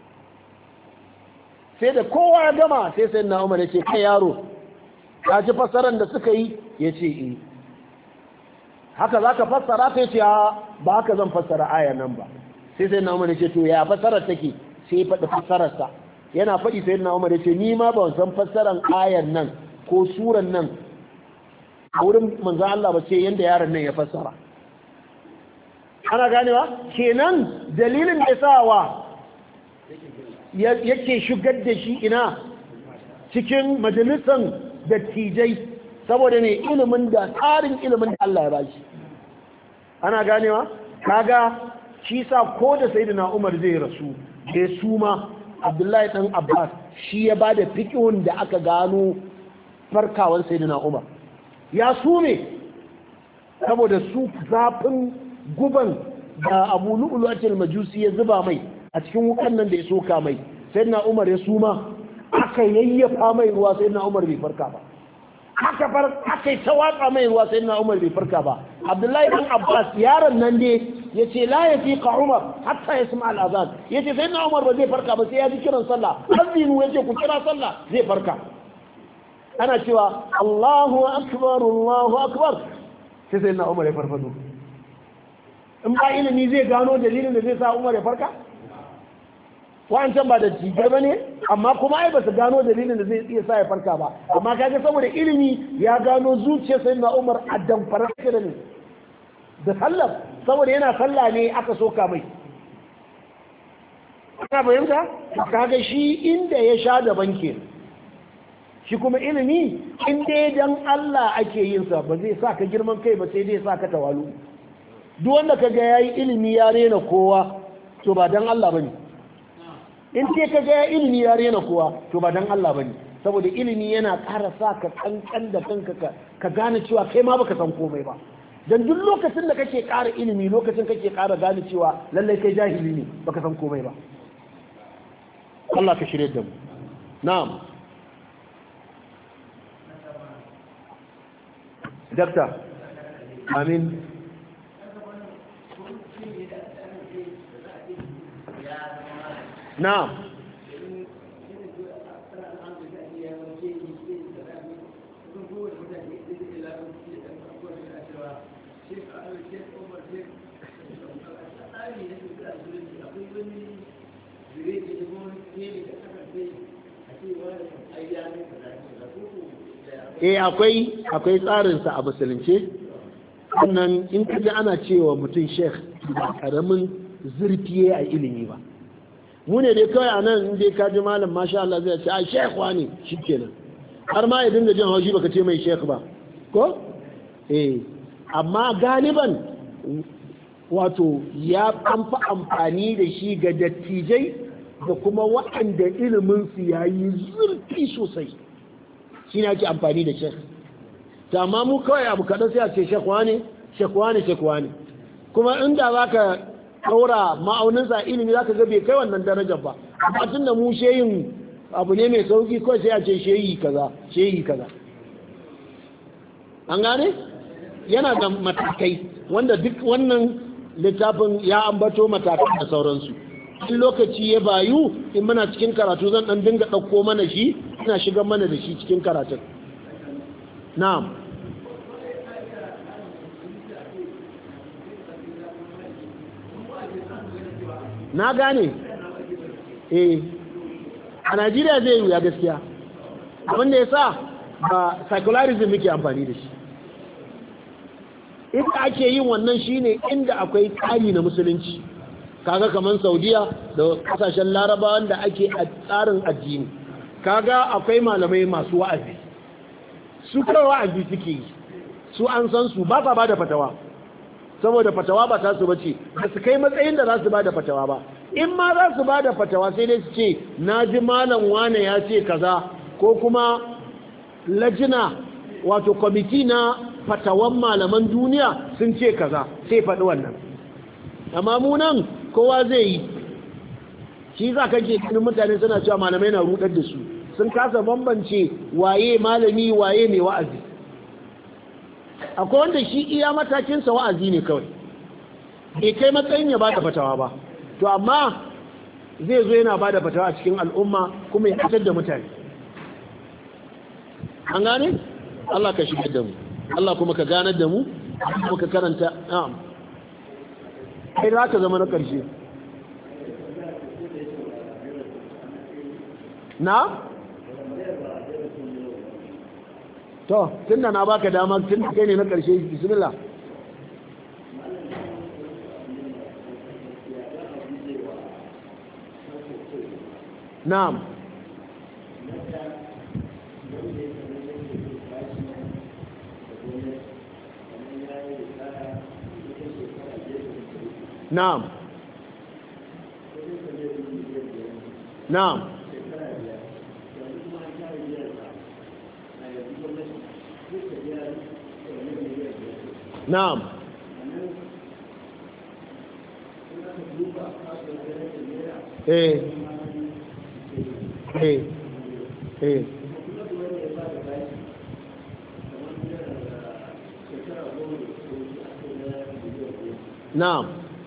sai da kowa ya gama sai sai na umar ya ce kai yaro ka ji fassarar da suka yi ya ce eh haka za ka fassara ta ce ba haka zan fassara aya nan ba sai sai na umar ya ce to ya fassarar take sai faɗi fassararsa yana faɗi sai na umar ya ce ni ma ban san fassarar ayan nan ko suran nan a wurin manzo Allah ba sai yanda yaron nan ya fassara ana ganewa kenan dalilin da sawa yake shigar da shi ina cikin majalisan dattijai saboda ne ilimin da tsarin ilimin da Allah ya bashi ana ganewa kaga shi sa ko da sayyidina Umar zai rasu da suma Abdullahi dan Abbas shi ya bada fiqhun da aka gano farkawan sayyidina Umar ya sume saboda su zafin guban da Abu Lu'lu'atul Majusi ya zuba mai a cikin wukan nan da ya soka mai sayyidina Umar ya suma aka yayyafa mai ruwa sayyidina Umar bai farka ba aka far aka ta watsa mai ruwa sayyidina Umar bai farka ba Abdullahi dan Abbas yaron nan ne yace la yafiqa Umar hatta yasma al-azan yace sayyidina Umar ba zai farka ba sai ya ji kiran sallah azinu yace ku kira sallah zai farka ana cewa Allahu akbar Allahu akbar sai sayyidina Umar ya farfado in ba ilimi zai gano dalilin da zai sa Umar ya farka wa'ancan ba da jigar ba ne amma kuma ai ba su gano dalilin da zai iya sa ya farka ba amma kaga saboda ilimi ya gano zuciyar sai na Umar a damfarar da ne da sallah saboda yana sallah ne aka soka mai aka fahimta kaga shi inda ya sha da banke shi kuma ilimi in dai dan Allah ake yin sa ba zai sa ka girman kai ba sai dai sa ka tawalu duk wanda kaga yayi ilimi ya rena kowa to ba dan Allah bane in ce ka ga ilimi ya rena kowa to ba dan Allah bane saboda ilimi yana ƙara sa ka kankan da kanka ka gane cewa kai ma baka san komai ba dan duk lokacin da kake ƙara ilimi lokacin kake ƙara gane cewa lallai kai jahili ne baka san komai ba Allah ka shirye da mu na'am dakta amin na'am eh akwai akwai tsarinsa a musulunce sannan in kaji ana cewa mutum sheikh ba karamin zurfiye a ilimi ba mu ne dai kawai a nan dai kaji malam masha Allah zai ce a sheikh wani shikenan har ma ya dinga jin haushi baka ce mai sheikh ba ko eh amma galiban wato ya amfa amfani da shi ga dattijai da kuma waɗanda ilimin su yayi zurfi sosai shi ne ake amfani da shek ta amma mu kawai abu kaɗan sai a ce shekwa ne shekwa ne shekwa ne kuma inda za ka ɗaura ma'auninsa ilimi za ka ga bai kai wannan darajar ba amma tun da mu sheyin abu ne mai sauki kawai sai a ce sheyi kaza sheyi kaza an gane yana da matakai wanda duk wannan littafin ya ambato matakai da sauransu in lokaci ya bayu in muna cikin karatu zan dan dinga ɗauko mana shi ina shigar mana da shi cikin karatun na'am na gane eh a Najeriya zai yi ya gaskiya abinda ya sa ba secularism muke amfani da shi inda ake yin wannan shine inda akwai tsari na musulunci kaga kaman Saudiya da kasashen Larabawa da ake a tsarin addini kaga akwai malamai masu wa'azi su kawai wa'azi suke yi su an san su ba sa bada fatawa saboda fatawa ba ta su bace ba su kai matsayin da za su bada fatawa ba in ma za su bada fatawa sai dai su ce naji malam wane ya ce kaza ko kuma lajina wato kwamiti na fatawan malaman duniya sun ce kaza sai faɗi wannan amma mu nan kowa zai yi shi za ka ke ganin mutane suna cewa malamai na rudar da su sun kasa bambance waye malami waye mai wa'azi akwai wanda shi iya matakinsa wa'azi ne kawai bai kai matsayin ya bada fatawa ba to amma zai zo yana bada fatawa a cikin al'umma kuma ya fitar da mutane an gane Allah ka shigar da mu Allah kuma ka ganar da mu kuma ka karanta na'am kai za ka zama na ƙarshe na? to tun da na baka dama tun da kai ne na ƙarshe bismillah na'am na'am na'am na'am eh eh eh na'am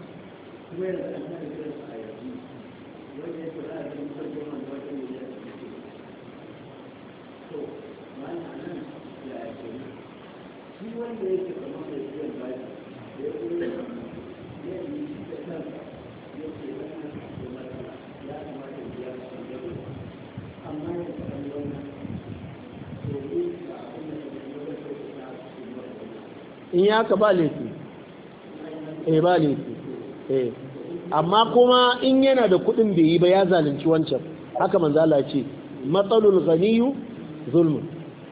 in ya ka ba laifi eh ba laifi eh amma kuma in yana da kudin bai yi ba ya zalunci wancan haka manzo Allah ce matsalul ghaniyu zulmun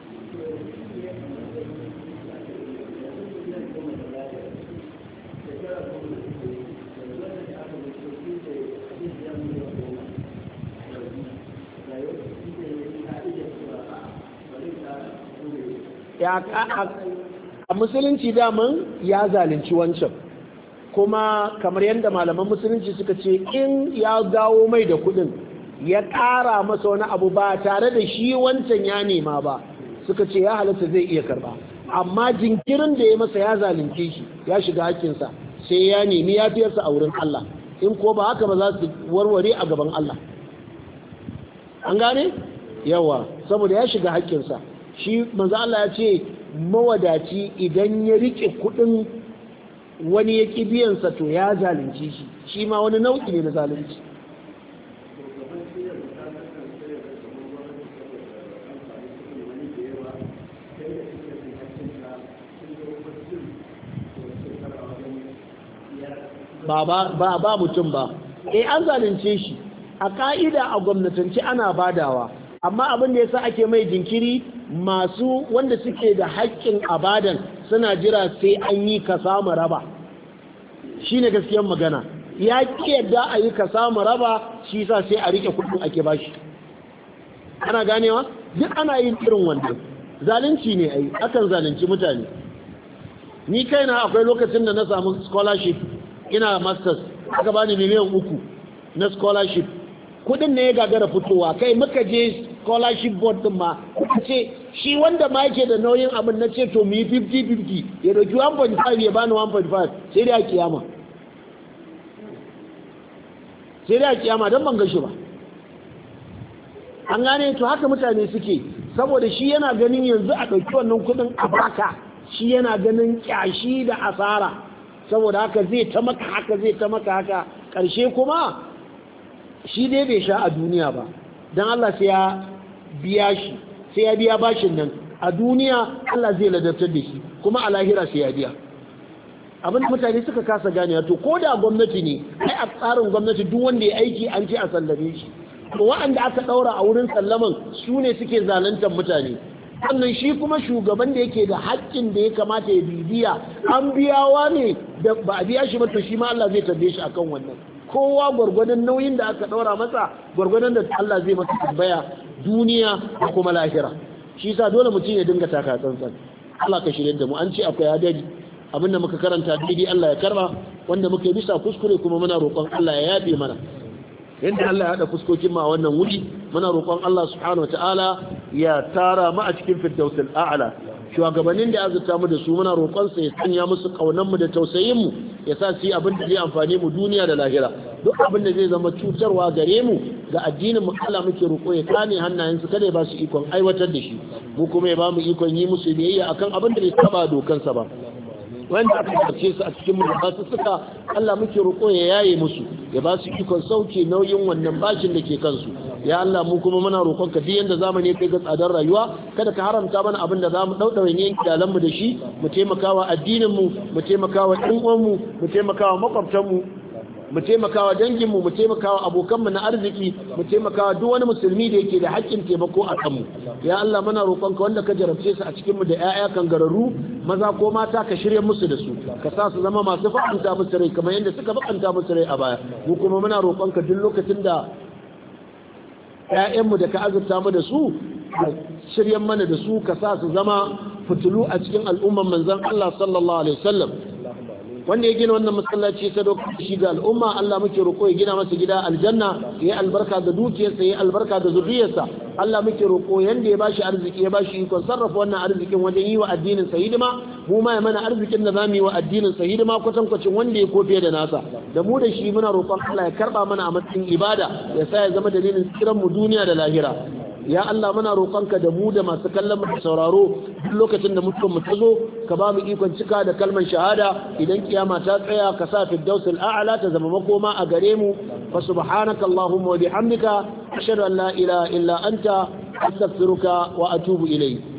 ya a musulunci daman ya zalunci wancan kuma kamar yadda malaman musulunci suka ce in ya dawo mai da kudin ya ƙara masa wani abu ba tare da shi wancan ya nema ba suka ce ya halatta zai iya karba amma jinkirin da ya masa ya zalunce shi ya shiga hakkinsa sai ya nemi yafiyarsa a wurin Allah in ko ba haka ba za su warware a gaban Allah an gane yawa saboda ya shiga haƙƙinsa shi manzo Allah ya ce mawadaci idan ya rike kudin wani ya ki biyan sa to ya zalunci shi shi ma wani nau'i ne na zalunci ba ba ba mutum ba eh an zalunce shi a ka'ida a gwamnatance ana badawa amma abin da yasa ake mai jinkiri masu wanda suke da haƙƙin abadan suna jira sai an yi ka samu raba shine gaskiyar magana ya ki yadda a yi ka samu raba shi yasa sai a rike kudin ake bashi ana ganewa duk ana yin irin wannan zalunci ne ai akan zalunci mutane ni kaina akwai lokacin da na samu scholarship ina masters aka bani miliyan uku na scholarship kudin ne ya gagara fitowa kai muka je scholarship board din ma ce shi wanda ma yake da nauyin abin na ce to mu yi fifty fifty ya dauki one point five ya bani one point five sai dai a kiyama sai dai a kiyama don ban gashi ba an gane to haka mutane suke saboda shi yana ganin yanzu a ɗauki wannan kudin a baka shi yana ganin kyashi da asara saboda haka zai ta maka haka zai ta maka haka ƙarshe kuma shi dai bai sha a duniya ba don Allah sai ya biya shi sai ya biya bashin nan a duniya Allah zai ladabtar da shi kuma a lahira sai ya biya abin da mutane suka kasa ganewa to ko da gwamnati ne ai a tsarin gwamnati duk wanda ya aiki an ce a sallame shi to waɗanda aka ɗaura a wurin sallaman su ne suke zaluntar mutane sannan shi kuma shugaban da yake da haƙƙin da ya kamata ya bibiya an biyawa ne da ba a biya shi ba to shi ma Allah zai tambaye shi akan wannan kowa gwargwadon nauyin da aka ɗaura masa gwargwadon da Allah zai masa tambaya duniya da kuma lahira shi yasa dole mutum ya dinga taka tsantsan Allah ka shirye da mu an ce akwai hadari abinda muka karanta daidai Allah ya karba wanda muka yi bisa kuskure kuma muna roƙon Allah ya yafe mana yadda Allah ya haɗa fuskokin ma wannan wuri muna roƙon Allah subhanahu wataala ya tara mu a cikin firdausul a'la shugabannin da azurta mu da su muna roƙon sa ya sanya musu kaunan mu da tausayin mu ya sa su yi abin da zai amfane mu duniya da lahira duk abin da zai zama cutarwa gare mu ga addinin mu Allah muke roƙo ya kame hannayen su kada ya ba su ikon aiwatar da shi mu kuma ya ba mu ikon yi musu biyayya akan abin da bai saba dokansa ba wanda aka karce su a cikin mulkatu suka Allah muke roƙo ya yaye musu ya ba su ikon sauke nauyin wannan bashin da ke kansu ya Allah mu kuma muna roƙon ka duk yanda zamani kai ga tsadar rayuwa kada ka haramta mana abin da zamu daudawa ne iyalan mu da shi mu taimakawa addinin mu mu taimakawa ɗan uwan mu mu taimakawa makwabtan mu mu taimakawa danginmu mu taimakawa abokanmu na arziki mu taimakawa duk wani musulmi da yake da haƙƙin taimako a kanmu ya Allah muna roƙonka wanda ka jarabce su a cikin mu da ƴaƴa kan gararru maza ko mata ka shirye musu da su ka sa su zama masu fakanta musu rai kamar yadda suka fakanta musu rai a baya mu kuma muna roƙonka duk lokacin da ƴaƴanmu da ka azurta mu da su shiryen mana da su ka sa su zama fitulu a cikin al'umman manzon Allah sallallahu alaihi wasallam wanda ya gina wannan masallaci sadaukar shi ga al'umma Allah muke roƙo ya gina masa gida aljanna ya albarka da dukiyarsa ya albarka da zuriyarsa Allah muke roƙo yanda ya bashi arziki ya bashi ikon sarrafa wannan arzikin wajen yi wa addinin sa hidima mu ma ya mana arzikin da zamu yi wa addinin sa hidima kwatan kwacin wanda ya kofe da nasa da mu da shi muna roƙon Allah ya karba mana a matsayin ibada ya sa ya zama dalilin tsiran mu duniya da lahira ya Allah muna roƙonka da mu da masu kallon mu da sauraro duk lokacin da mutum mu tazo ka ba mu ikon cika da kalmar shahada idan kiyama ta tsaya ka sa firdausul a'la ta zama makoma a gare mu fa subhanaka allahumma wa bihamdika ashhadu an la ilaha illa anta astaghfiruka wa atubu ilayk